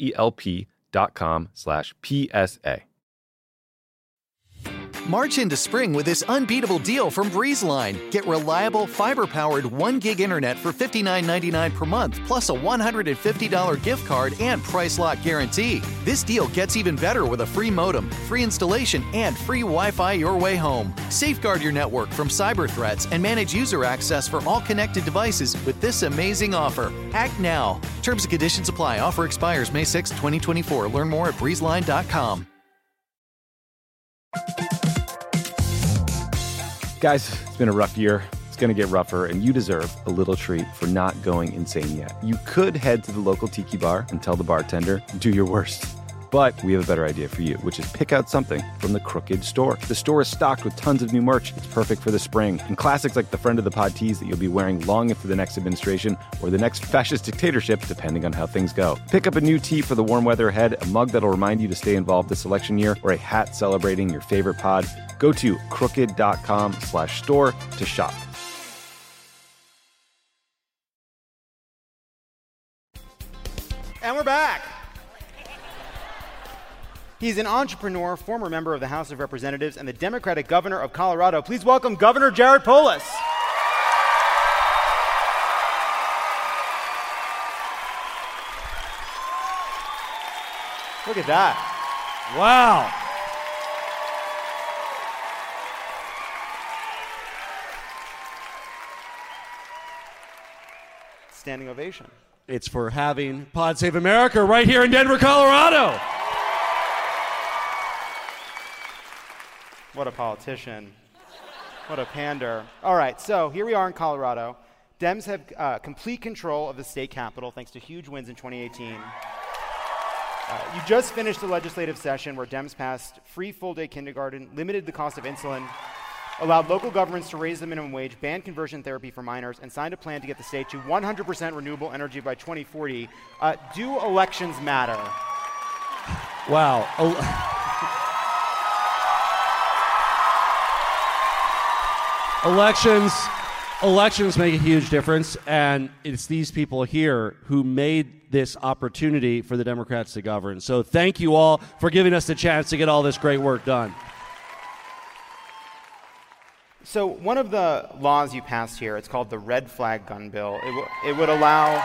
HELP.com/PSA. March into spring with this unbeatable deal from BreezeLine. Get reliable, fiber-powered 1 gig internet for $59.99 per month, plus a $150 gift card and price lock guarantee. This deal gets even better with a free modem, free installation, and free Wi-Fi your way home. Safeguard your network from cyber threats and manage user access for all connected devices with this amazing offer. Act now. Terms and conditions apply. Offer expires May 6, 2024. Learn more at breezeline.com. Guys, it's been a rough year. It's going to get rougher, and you deserve a little treat for not going insane yet. You could head to the local tiki bar and tell the bartender, do your worst. But we have a better idea for you, which is pick out something from the Crooked store. The store is stocked with tons of new merch. It's perfect for the spring. And classics like the Friend of the Pod tees that you'll be wearing long into the next administration or the next fascist dictatorship, depending on how things go. Pick up a new tee for the warm weather ahead, a mug that'll remind you to stay involved this election year, or a hat celebrating your favorite pod. Go to crooked.com/store to shop. And we're back. He's an entrepreneur, former member of the House of Representatives, and the Democratic governor of Colorado. Please welcome Governor Jared Polis. Look at that. Wow. Standing ovation. It's for having Pod Save America right here in Denver, Colorado. What a politician. What a pander. All right, so here we are in Colorado. Dems have complete control of the state capitol thanks to huge wins in 2018. You just finished the legislative session where Dems passed free full-day kindergarten, limited the cost of insulin, allowed local governments to raise the minimum wage, banned conversion therapy for minors, and signed a plan to get the state to 100% renewable energy by 2040. Do elections matter? Wow. Elections make a huge difference, and it's these people here who made this opportunity for the Democrats to govern. So thank you all for giving us the chance to get all this great work done. So one of the laws you passed here, it's called the Red Flag Gun Bill. It would allow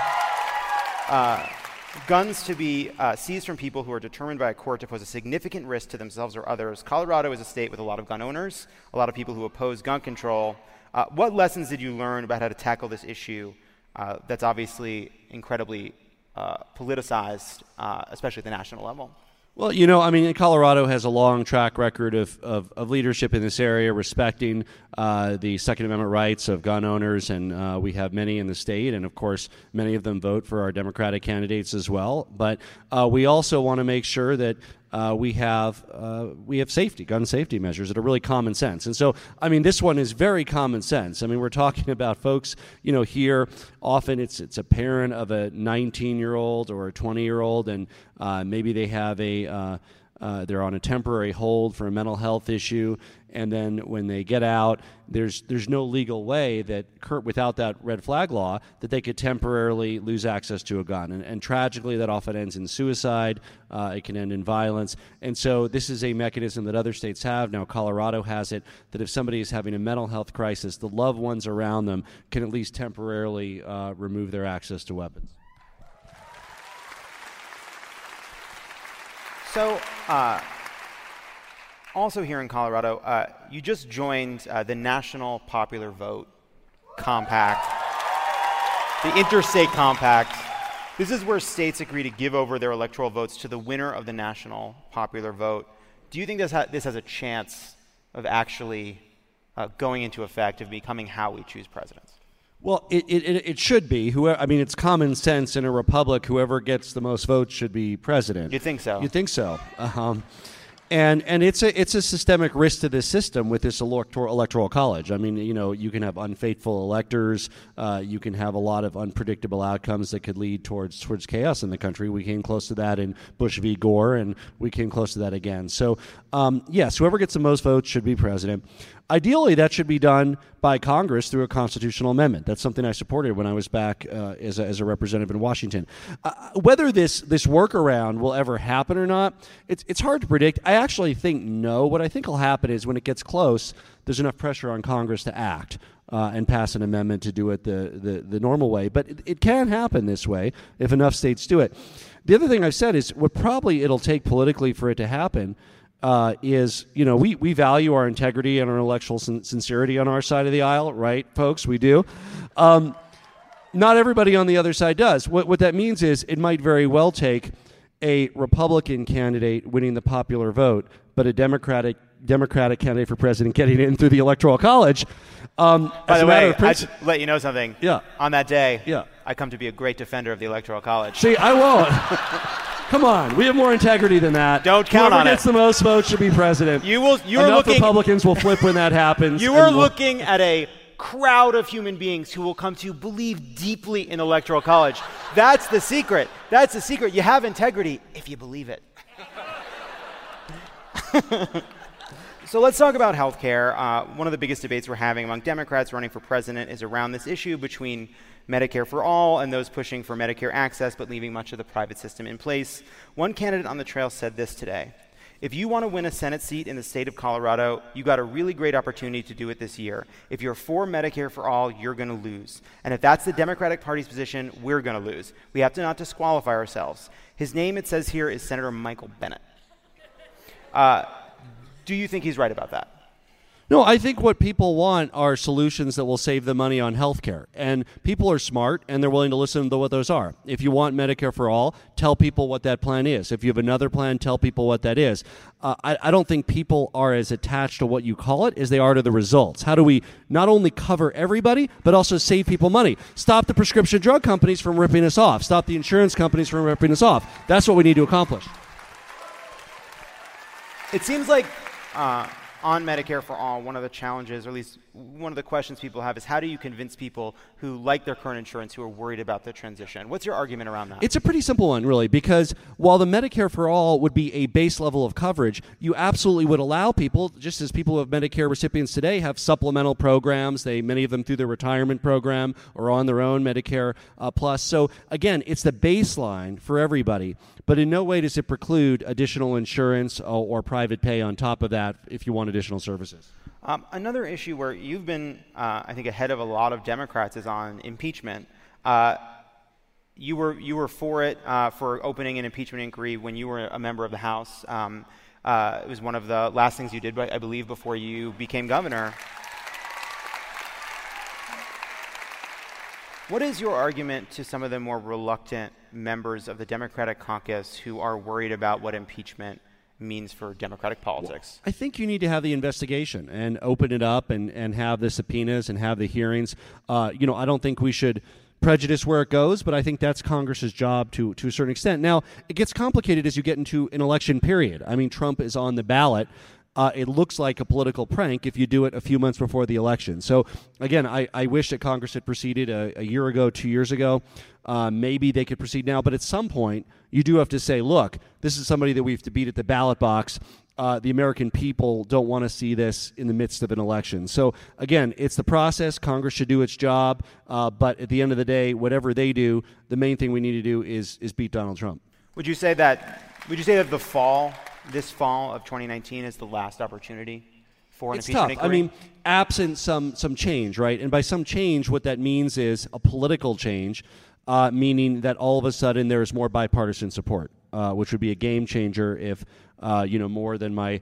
guns to be seized from people who are determined by a court to pose a significant risk to themselves or others. Colorado is a state with a lot of gun owners, a lot of people who oppose gun control. What lessons did you learn about how to tackle this issue that's obviously incredibly politicized, especially at the national level? Well, you know, I mean, Colorado has a long track record of leadership in this area, respecting the Second Amendment rights of gun owners, and we have many in the state, and of course, many of them vote for our Democratic candidates as well. But we also want to make sure that we have safety, gun safety measures that are really common sense. And so, I mean, this one is very common sense. I mean, we're talking about folks, you know, here, often it's a parent of a 19-year-old or a 20-year-old, and maybe they have they're on a temporary hold for a mental health issue, and then when they get out, there's no legal way that, without that red flag law, that they could temporarily lose access to a gun. And tragically, that often ends in suicide. It can end in violence. And so this is a mechanism that other states have. Now Colorado has it, that if somebody is having a mental health crisis, the loved ones around them can at least temporarily remove their access to weapons. So, also here in Colorado, you just joined the National Popular Vote Compact, the Interstate Compact. This is where states agree to give over their electoral votes to the winner of the national popular vote. Do you think this has a chance of actually going into effect, of becoming how we choose presidents? Well, it should be. It's common sense in a republic. Whoever gets the most votes should be president. You think so? You think so? And it's a systemic risk to this system with this electoral college. I mean, you can have unfaithful electors. You can have a lot of unpredictable outcomes that could lead towards chaos in the country. We came close to that in Bush v. Gore, and we came close to that again. So, yes, whoever gets the most votes should be president. Ideally, that should be done by Congress through a constitutional amendment. That's something I supported when I was back as a representative in Washington. Whether this workaround will ever happen or not, it's hard to predict. I actually think no. What I think will happen is when it gets close, there's enough pressure on Congress to act and pass an amendment to do it the normal way. But it can happen this way if enough states do it. The other thing I've said is what probably it'll take politically for it to happen is, we value our integrity and our intellectual sincerity on our side of the aisle, right, folks? We do. Not everybody on the other side does. What that means is it might very well take a Republican candidate winning the popular vote, but a Democratic candidate for president getting in through the Electoral College. By the way, I should let you know something. Yeah. On that day, I come to be a great defender of the Electoral College. See, I won't. Come on, we have more integrity than that. Don't count on it. Whoever gets the most votes should be president. Enough Republicans will flip when that happens. You are looking at a crowd of human beings who will come to believe deeply in Electoral College. That's the secret. That's the secret. You have integrity if you believe it. So let's talk about health care. One of the biggest debates we're having among Democrats running for president is around this issue between Medicare for all and those pushing for Medicare access but leaving much of the private system in place. One candidate on the trail said this today: if you want to win a Senate seat in the state of Colorado, you got a really great opportunity to do it this year. If you're for Medicare for all, you're going to lose. And if that's the Democratic Party's position, we're going to lose. We have to not disqualify ourselves. His name, it says here, is Senator Michael Bennet. Do you think he's right about that? No, I think what people want are solutions that will save them money on health care. And people are smart, and they're willing to listen to what those are. If you want Medicare for all, tell people what that plan is. If you have another plan, tell people what that is. I don't think people are as attached to what you call it as they are to the results. How do we not only cover everybody, but also save people money? Stop the prescription drug companies from ripping us off. Stop the insurance companies from ripping us off. That's what we need to accomplish. It seems like on Medicare for all, one of the challenges, or at least one of the questions people have, is how do you convince people who like their current insurance who are worried about the transition? What's your argument around that? It's a pretty simple one, really, because while the Medicare for all would be a base level of coverage, you absolutely would allow people, just as people who have Medicare recipients today have supplemental programs, many of them through their retirement program or on their own Medicare Plus. So again, it's the baseline for everybody, but in no way does it preclude additional insurance or private pay on top of that if you want additional services. Another issue where you've been, I think, ahead of a lot of Democrats is on impeachment. You were for it, for opening an impeachment inquiry when you were a member of the House. It was one of the last things you did, I believe, before you became governor. What is your argument to some of the more reluctant members of the Democratic caucus who are worried about what impeachment means for Democratic politics? I think you need to have the investigation and open it up and have the subpoenas and have the hearings. I don't think we should prejudice where it goes, but I think that's Congress's job to a certain extent. Now, it gets complicated as you get into an election period. I mean, Trump is on the ballot. It looks like a political prank if you do it a few months before the election. So, again, I wish that Congress had proceeded a year ago, 2 years ago. Maybe they could proceed now. But at some point, you do have to say, look, this is somebody that we have to beat at the ballot box. The American people don't want to see this in the midst of an election. So, again, it's the process. Congress should do its job. But at the end of the day, whatever they do, the main thing we need to do is beat Donald Trump. Would you say that this fall of 2019 is the last opportunity for an impeachment inquiry? I mean, absent some change, right? And by some change, what that means is a political change, meaning that all of a sudden there is more bipartisan support, which would be a game changer if more than my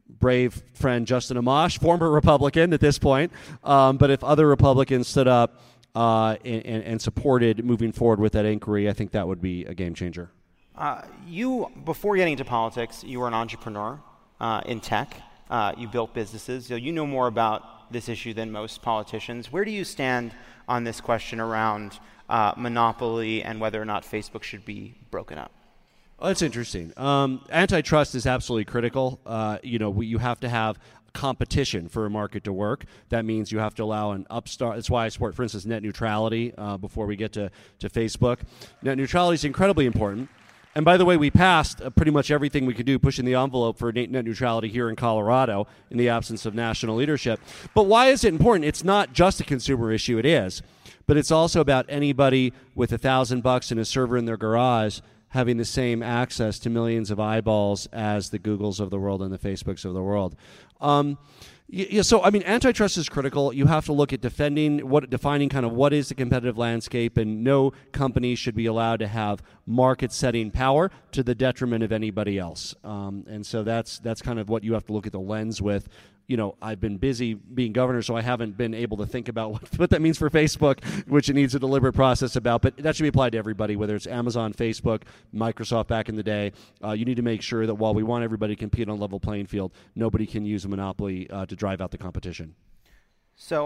brave friend Justin Amash, former Republican at this point, but if other Republicans stood up and supported moving forward with that inquiry, I think that would be a game changer. You, before getting into politics, you were an entrepreneur in tech. You built businesses, so you know more about this issue than most politicians. Where do you stand on this question around monopoly and whether or not Facebook should be broken up? Oh, that's interesting. Antitrust is absolutely critical. You have to have competition for a market to work. That means you have to allow an upstart. That's why I support, for instance, net neutrality before we get to Facebook. Net neutrality is incredibly important. And by the way, we passed pretty much everything we could do, pushing the envelope for net neutrality here in Colorado in the absence of national leadership. But why is it important? It's not just a consumer issue. It is. But it's also about anybody with $1,000 and a server in their garage having the same access to millions of eyeballs as the Googles of the world and the Facebooks of the world. So, antitrust is critical. You have to look at defining kind of what is the competitive landscape, and no company should be allowed to have market-setting power to the detriment of anybody else. And so that's kind of what you have to look at the lens with. I've been busy being governor, so I haven't been able to think about what that means for Facebook, which it needs a deliberate process about. But that should be applied to everybody, whether it's Amazon, Facebook, Microsoft back in the day. You need to make sure that while we want everybody to compete on a level playing field, nobody can use a monopoly to drive out the competition. So,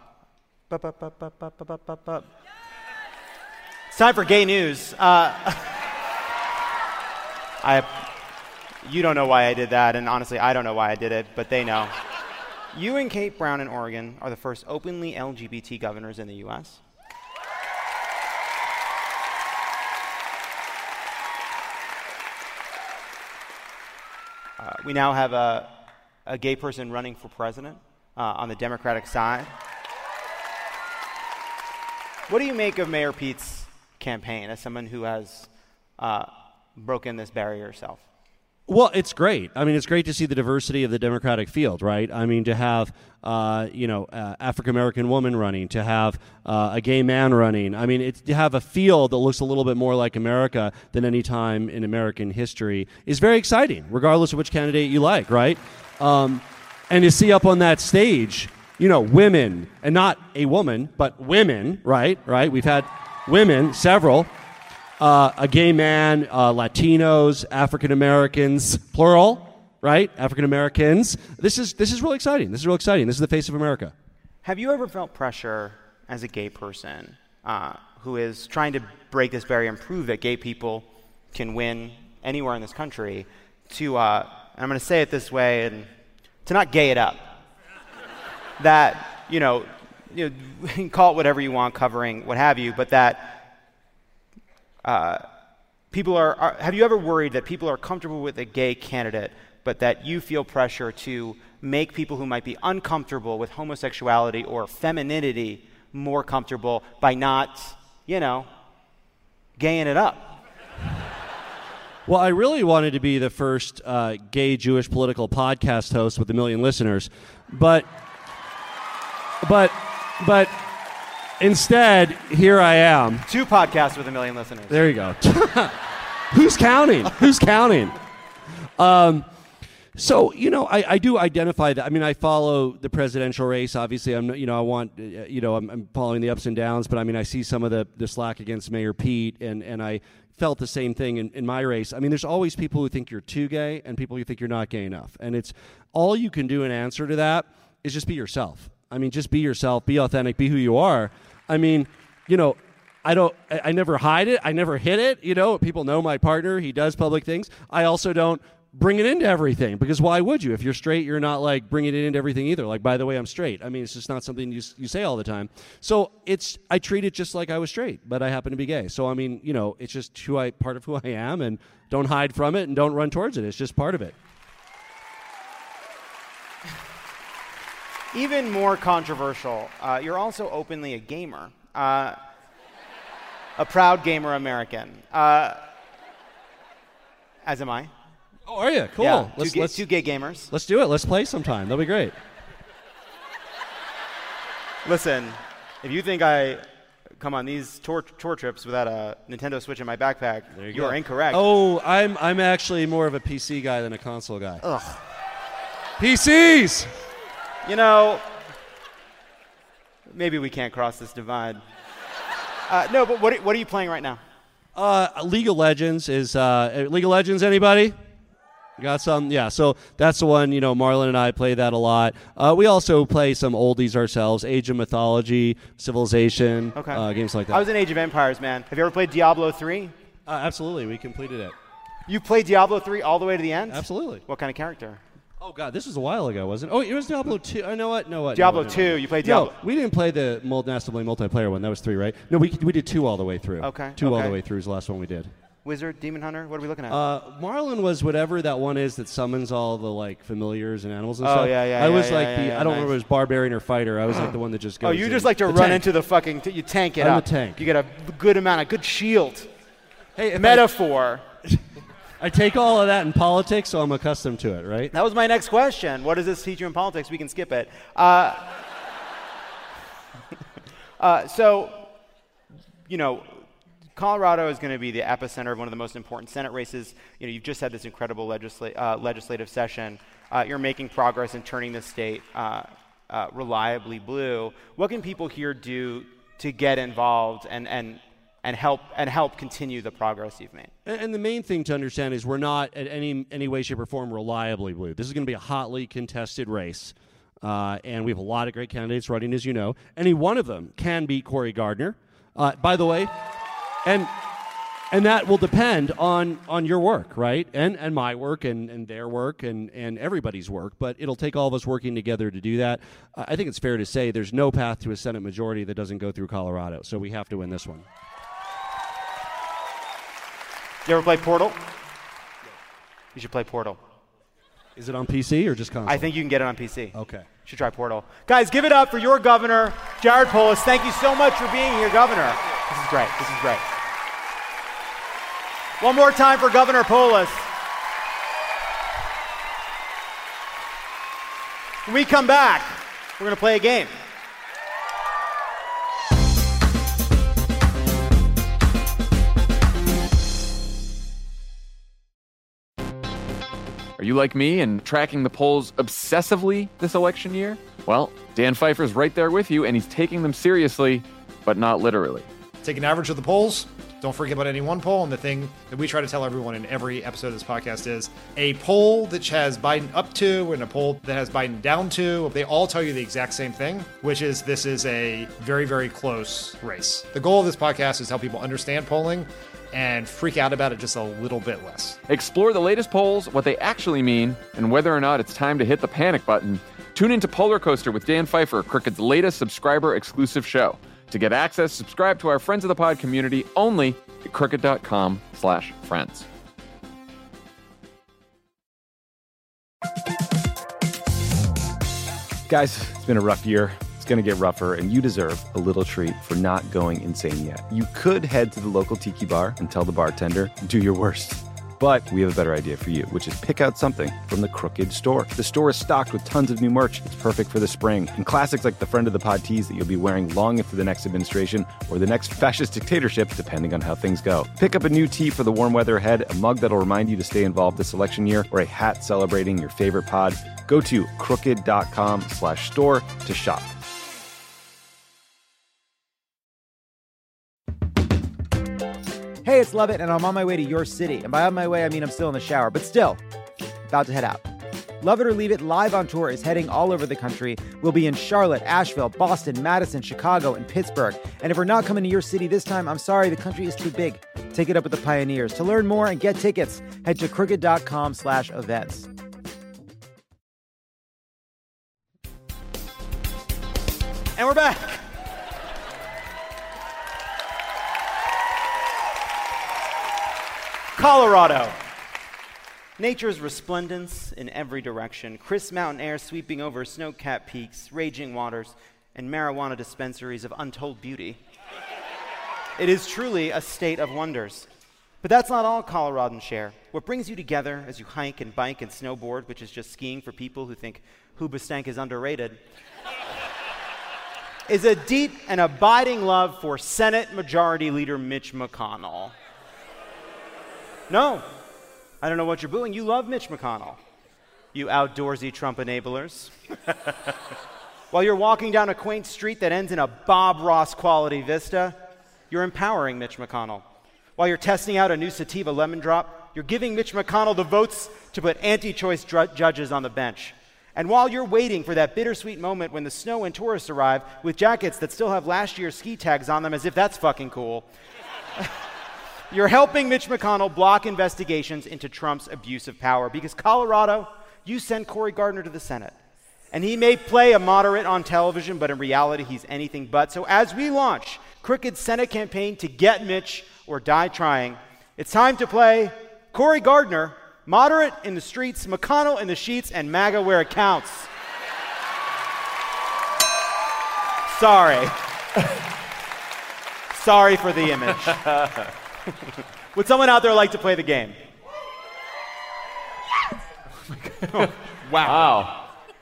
it's time for gay news. You don't know why I did that, and honestly, I don't know why I did it, but they know. You and Kate Brown in Oregon are the first openly LGBT governors in the U.S. We now have a gay person running for president on the Democratic side. What do you make of Mayor Pete's campaign as someone who has broken this barrier herself? Well, it's great. It's great to see the diversity of the Democratic field, right? To have, African-American woman running, to have a gay man running. To have a field that looks a little bit more like America than any time in American history is very exciting, regardless of which candidate you like, right? And to see up on that stage, women, and not a woman, but women, right? We've had women, several. A gay man, Latinos, African Americans, plural, right? African Americans. This is really exciting. This is the face of America. Have you ever felt pressure as a gay person who is trying to break this barrier and prove that gay people can win anywhere in this country to, and I'm going to say it this way, and to not gay it up? That, you can call it whatever you want, covering what have you, but that people are, have you ever worried that people are comfortable with a gay candidate, but that you feel pressure to make people who might be uncomfortable with homosexuality or femininity more comfortable by not, gaying it up? Well, I really wanted to be the first gay Jewish political podcast host with 1 million listeners, but instead, here I am. 2 podcasts with 1 million listeners. There you go. Who's counting? I do identify that. I follow the presidential race. Obviously, I'm following the ups and downs, but I see some of the slack against Mayor Pete, and I felt the same thing in my race. There's always people who think you're too gay and people who think you're not gay enough. And it's all you can do in answer to that is just be yourself. Just be yourself, be authentic, be who you are. I never hide it. I never hid it. People know my partner. He does public things. I also don't bring it into everything, because why would you? If you're straight, you're not bringing it into everything either. By the way, I'm straight. It's just not something you say all the time. So I treat it just like I was straight, but I happen to be gay. So, it's just part of who I am, and don't hide from it and don't run towards it. It's just part of it. Even more controversial, you're also openly a gamer, a proud gamer American, as am I. Oh, are you? Cool. Yeah, two gay gamers. Let's do it. Let's play sometime. That'll be great. Listen, if you think I come on these tour trips without a Nintendo Switch in my backpack, you are incorrect. Oh, I'm actually more of a PC guy than a console guy. Ugh. PCs! You know, maybe we can't cross this divide. No, but what are you playing right now? League of Legends is League of Legends. Anybody? Got some? Yeah. So that's the one. Marlon and I play that a lot. We also play some oldies ourselves: Age of Mythology, Civilization, games like that. I was in Age of Empires, man. Have you ever played Diablo 3? Absolutely. We completed it. You played Diablo 3 all the way to the end? Absolutely. What kind of character? Oh, God, this was a while ago, wasn't it? Oh, it was Diablo 2. I know what? Diablo 2. You played Diablo. No, we didn't play the massively multiplayer one. That was 3, right? No, we did 2 all the way through. Okay. 2 all the way through is the last one we did. Wizard, Demon Hunter, what are we looking at? Marlon was whatever that one is that summons all the familiars and animals and stuff. I was I don't remember if it was barbarian or fighter. I was like the one that just goes. Oh, you just like to run into the fucking. You tank it up. I'm a tank. You get a good shield. Hey, metaphor. I take all of that in politics, so I'm accustomed to it, right? That was my next question. What does this teach you in politics? We can skip it. Colorado is going to be the epicenter of one of the most important Senate races. You've just had this incredible legislative session. You're making progress in turning the state reliably blue. What can people here do to get involved and help continue the progress you've made? And the main thing to understand is we're not at any way, shape, or form reliably blue. This is going to be a hotly contested race, and we have a lot of great candidates running, as you know. Any one of them can beat Cory Gardner. By the way, and that will depend on your work, right? And my work and their work and everybody's work. But it'll take all of us working together to do that. I think it's fair to say there's no path to a Senate majority that doesn't go through Colorado. So we have to win this one. You ever play Portal? You should play Portal. Is it on PC or just console? I think you can get it on PC. Okay. You should try Portal. Guys, give it up for your governor, Jared Polis. Thank you so much for being here, Governor. This is great. This is great. One more time for Governor Polis. When we come back, we're going to play a game. Are you like me and tracking the polls obsessively this election year? Well, Dan Pfeiffer's right there with you, and he's taking them seriously, but not literally. Take an average of the polls. Don't forget about any one poll. And the thing that we try to tell everyone in every episode of this podcast is a poll that has Biden up to and a poll that has Biden down to, they all tell you the exact same thing, which is this is a very, very close race. The goal of this podcast is to help people understand polling and freak out about it just a little bit less. Explore the latest polls, what they actually mean, and whether or not it's time to hit the panic button. Tune into Polar Coaster with Dan Pfeiffer, Crooked's latest subscriber-exclusive show. To get access, subscribe to our Friends of the Pod community only at crooked.com/friends. Guys, it's been a rough year. It's going to get rougher, and you deserve a little treat for not going insane yet. You could head to the local tiki bar and tell the bartender, do your worst. But we have a better idea for you, which is pick out something from the Crooked store. The store is stocked with tons of new merch. It's perfect for the spring. And classics like the Friend of the Pod tees that you'll be wearing long into the next administration or the next fascist dictatorship, depending on how things go. Pick up a new tee for the warm weather ahead, a mug that'll remind you to stay involved this election year, or a hat celebrating your favorite pod. Go to crooked.com/store to shop. Hey, it's Lovett, and I'm on my way to your city. And by on my way, I mean I'm still in the shower, but still, about to head out. Love It or Leave It live on tour is heading all over the country. We'll be in Charlotte, Asheville, Boston, Madison, Chicago, and Pittsburgh. And if we're not coming to your city this time, I'm sorry, the country is too big. Take it up with the pioneers. To learn more and get tickets, head to crooked.com/events. And we're back. Colorado. Nature's resplendence in every direction, crisp mountain air sweeping over snow-capped peaks, raging waters, and marijuana dispensaries of untold beauty. It is truly a state of wonders. But that's not all Coloradans share. What brings you together as you hike and bike and snowboard, which is just skiing for people who think Hoobastank is underrated, is a deep and abiding love for Senate Majority Leader Mitch you outdoorsy Trump enablers. While you're walking down a quaint street that ends in a Bob Ross quality vista, you're empowering Mitch McConnell. While you're testing out a new sativa lemon drop, you're giving Mitch McConnell the votes to put anti-choice judges on the bench. And while you're waiting for that bittersweet moment when the snow and tourists arrive with jackets that still have last year's ski tags on them as if that's fucking cool, you're helping Mitch McConnell block investigations into Trump's abuse of power. Because Colorado, you sent Cory Gardner to the Senate. And he may play a moderate on television, but in reality, he's anything but. So as we launch Crooked's Senate campaign to get Mitch or die trying, it's time to play Cory Gardner, moderate in the streets, McConnell in the sheets, and MAGA where it counts. Sorry. Sorry for the image. Would someone out there like to play the game? Oh, wow.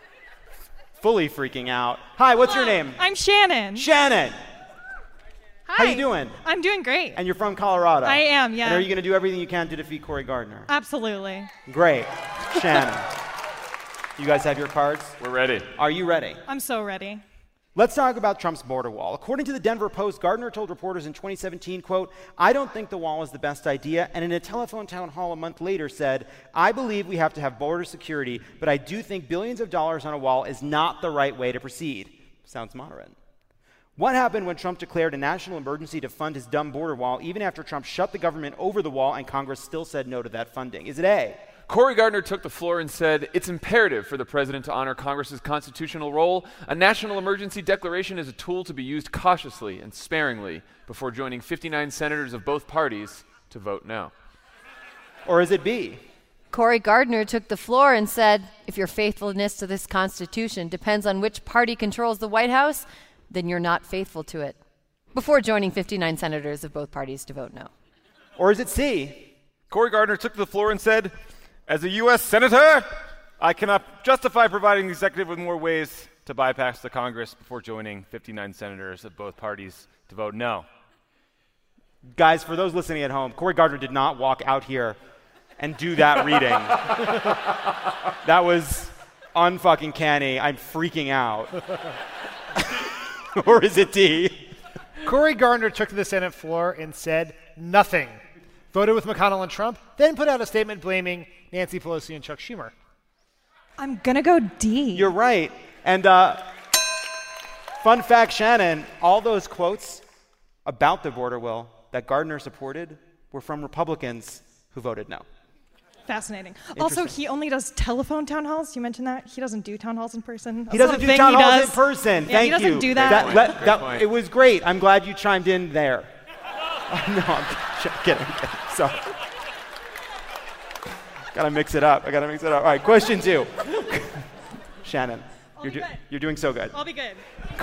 Fully freaking out. Hi, what's your name? I'm Shannon. Shannon. Hi. How you doing? I'm doing great. And you're from Colorado? I am, yeah. And are you going to do everything you can to defeat Cory Gardner? Absolutely. Great. Shannon. You guys have your cards? We're ready. Are you ready? I'm so ready. Let's talk about Trump's border wall. According to the Denver Post, Gardner told reporters in 2017, quote, "I don't think the wall is the best idea," and in a telephone town hall a month later said, "I believe we have to have border security, but I do think billions of dollars on a wall is not the right way to proceed." Sounds moderate. What happened when Trump declared a national emergency to fund his dumb border wall, even after Trump shut the government over the wall and Congress still said no to that funding? Is it A, Cory Gardner took the floor and said, "It's imperative for the president to honor Congress's constitutional role. A national emergency declaration is a tool to be used cautiously and sparingly before joining 59 senators of both parties to vote no"? Or is it B? Cory Gardner took the floor and said, "If your faithfulness to this Constitution depends on which party controls the White House, then you're not faithful to it," before joining 59 senators of both parties to vote no. Or is it C? Cory Gardner took to the floor and said, "As a U.S. Senator, I cannot justify providing the executive with more ways to bypass the Congress before joining 59 senators of both parties to vote no." Guys, for those listening at home, Cory Gardner did not walk out here and do that reading. That was unfucking canny. I'm freaking out. Or is it D? Cory Gardner took to the Senate floor and said nothing. Voted with McConnell and Trump, then put out a statement blaming Nancy Pelosi and Chuck Schumer. I'm going to go D. You're right. And fun fact, Shannon, all those quotes about the border wall that Gardner supported were from Republicans who voted no. Fascinating. Also, he only does telephone town halls. You mentioned that. He doesn't do town halls in person. He doesn't do town halls in person. Yeah, Thank he doesn't you. do that. It was great. I'm glad you chimed in there. No, I'm kidding. So, gotta mix it up. All right, question 2. Shannon, you're doing so good. I'll be good.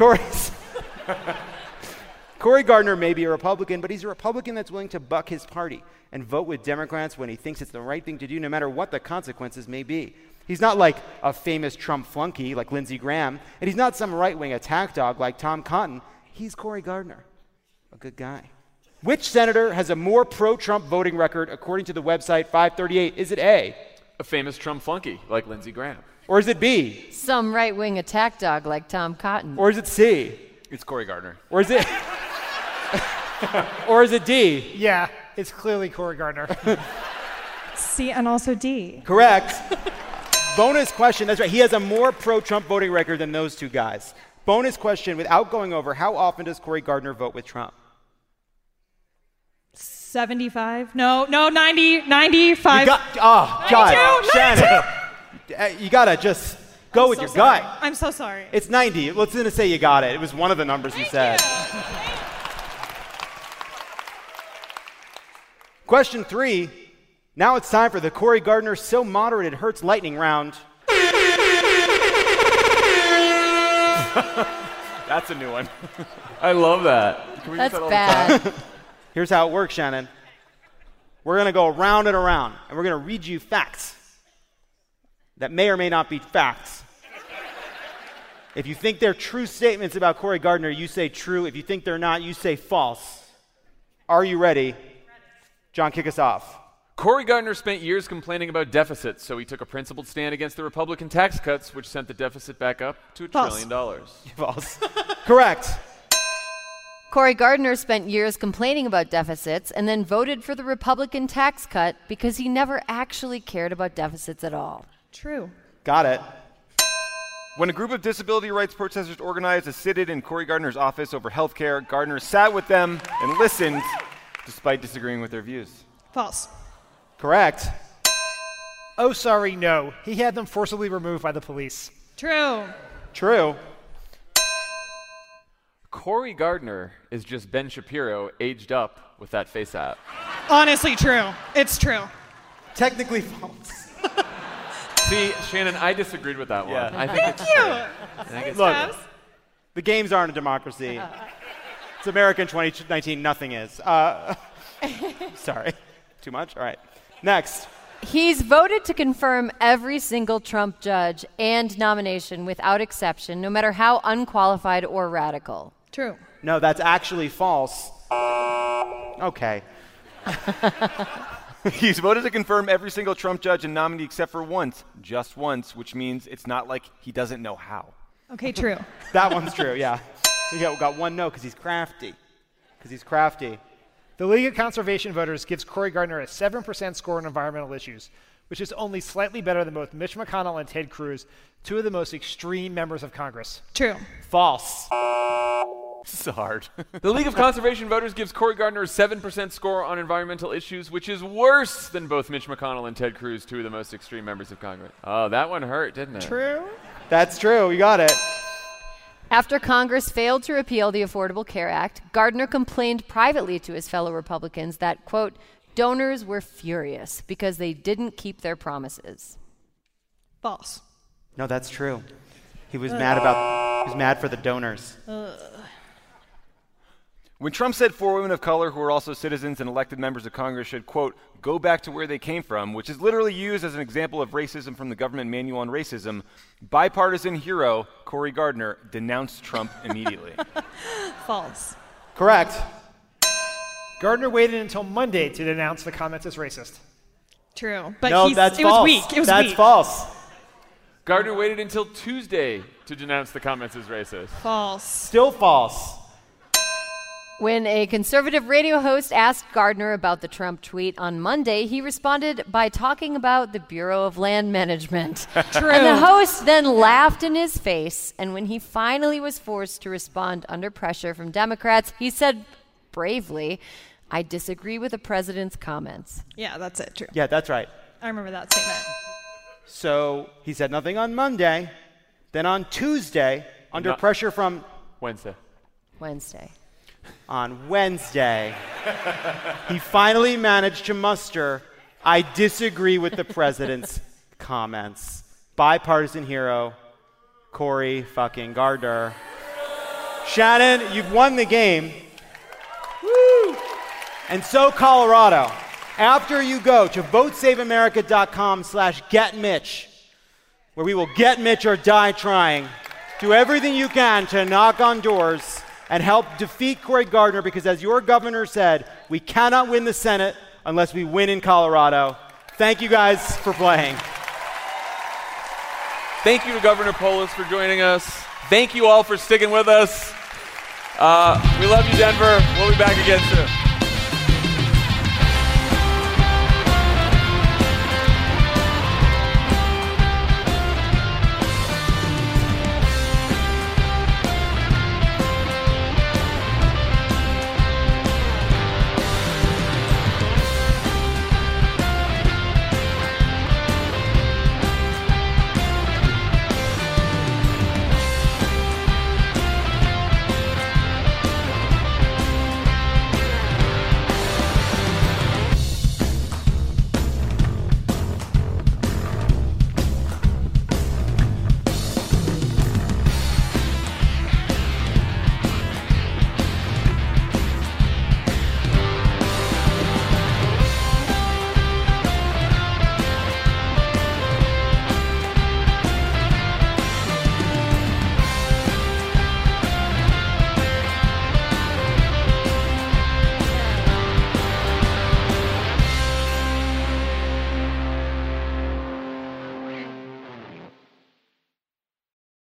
Cory Gardner may be a Republican, but he's a Republican that's willing to buck his party and vote with Democrats when he thinks it's the right thing to do, no matter what the consequences may be. He's not like a famous Trump flunky like Lindsey Graham, and he's not some right-wing attack dog like Tom Cotton. He's Cory Gardner, a good guy. Which senator has a more pro-Trump voting record according to the website 538? Is it A, A famous Trump flunky like Lindsey Graham. Or is it B? Some right-wing attack dog like Tom Cotton. Or is it C? It's Cory Gardner. Or is it Or is it D? Yeah, it's clearly Cory Gardner. C and also D. Correct. Bonus question. That's right. He has a more pro-Trump voting record than those two guys. Bonus question, without going over, how often does Cory Gardner vote with Trump? 75? No, 90, 95. God. 92, Shannon. You gotta just go with your gut. I'm so sorry. It's 90. Let's gonna say you got it. It was one of the numbers you said. Question 3. Now it's time for the Cory Gardner So Moderate It Hurts lightning round. That's a new one. I love that. That's bad. Here's how it works, Shannon. We're going to go around and around, and we're going to read you facts that may or may not be facts. If you think they're true statements about Cory Gardner, you say true. If you think they're not, you say false. Are you ready? John, kick us off. Cory Gardner spent years complaining about deficits, so he took a principled stand against the Republican tax cuts, which sent the deficit back up to $1 trillion. False. Correct. Cory Gardner spent years complaining about deficits and then voted for the Republican tax cut because he never actually cared about deficits at all. True. Got it. When a group of disability rights protesters organized a sit-in in Cory Gardner's office over health care, Gardner sat with them and listened, despite disagreeing with their views. False. Correct. Oh, sorry, no. He had them forcibly removed by the police. True. True. Cory Gardner is just Ben Shapiro aged up with that face app. Honestly, true. It's true. Technically false. See, Shannon, I disagreed with that one. Yeah. I think Thank it's you. fair. I think it's Look, fair. the games aren't a democracy. It's America in 2019. Nothing is. Sorry. Too much? All right. Next. He's voted to confirm every single Trump judge and nomination without exception, no matter how unqualified or radical. True. No, that's actually false. Okay. He's voted to confirm every single Trump judge and nominee except for once, just once, which means it's not like he doesn't know how. Okay, true. That one's true, yeah. We got one no because he's crafty. The League of Conservation Voters gives Cory Gardner a 7% score on environmental issues, which is only slightly better than both Mitch McConnell and Ted Cruz, two of the most extreme members of Congress. True. False. This is hard. The League of Conservation Voters gives Cory Gardner a 7% score on environmental issues, which is worse than both Mitch McConnell and Ted Cruz, two of the most extreme members of Congress. Oh, that one hurt, didn't it? True. That's true. You got it. After Congress failed to repeal the Affordable Care Act, Gardner complained privately to his fellow Republicans that, quote, donors were furious because they didn't keep their promises. False. No, that's true. He was mad for the donors. When Trump said 4 women of color who are also citizens and elected members of Congress should, quote, go back to where they came from, which is literally used as an example of racism from the government manual on racism, bipartisan hero Cory Gardner denounced Trump immediately. False. Correct. Gardner waited until Monday to denounce the comments as racist. True. But No, it that's was false. weak. It was That's weak. false. Gardner waited until Tuesday to denounce the comments as racist. False. Still false. When a conservative radio host asked Gardner about the Trump tweet on Monday, he responded by talking about the Bureau of Land Management. True. And the host then laughed in his face, and when he finally was forced to respond under pressure from Democrats, he said bravely, I disagree with the president's comments. Yeah, that's it. True. Yeah, that's right. I remember that statement. So he said nothing on Monday. Then on Tuesday, under pressure from Wednesday. On Wednesday, he finally managed to muster, I disagree with the president's comments. Bipartisan hero, Cory fucking Gardner. Shannon, you've won the game. Woo! And so Colorado, after you go to votesaveamerica.com/getmitch, where we will get Mitch or die trying, do everything you can to knock on doors and help defeat Cory Gardner, because as your governor said, we cannot win the Senate unless we win in Colorado. Thank you guys for playing. Thank you to Governor Polis for joining us. Thank you all for sticking with us. We love you, Denver. We'll be back again soon.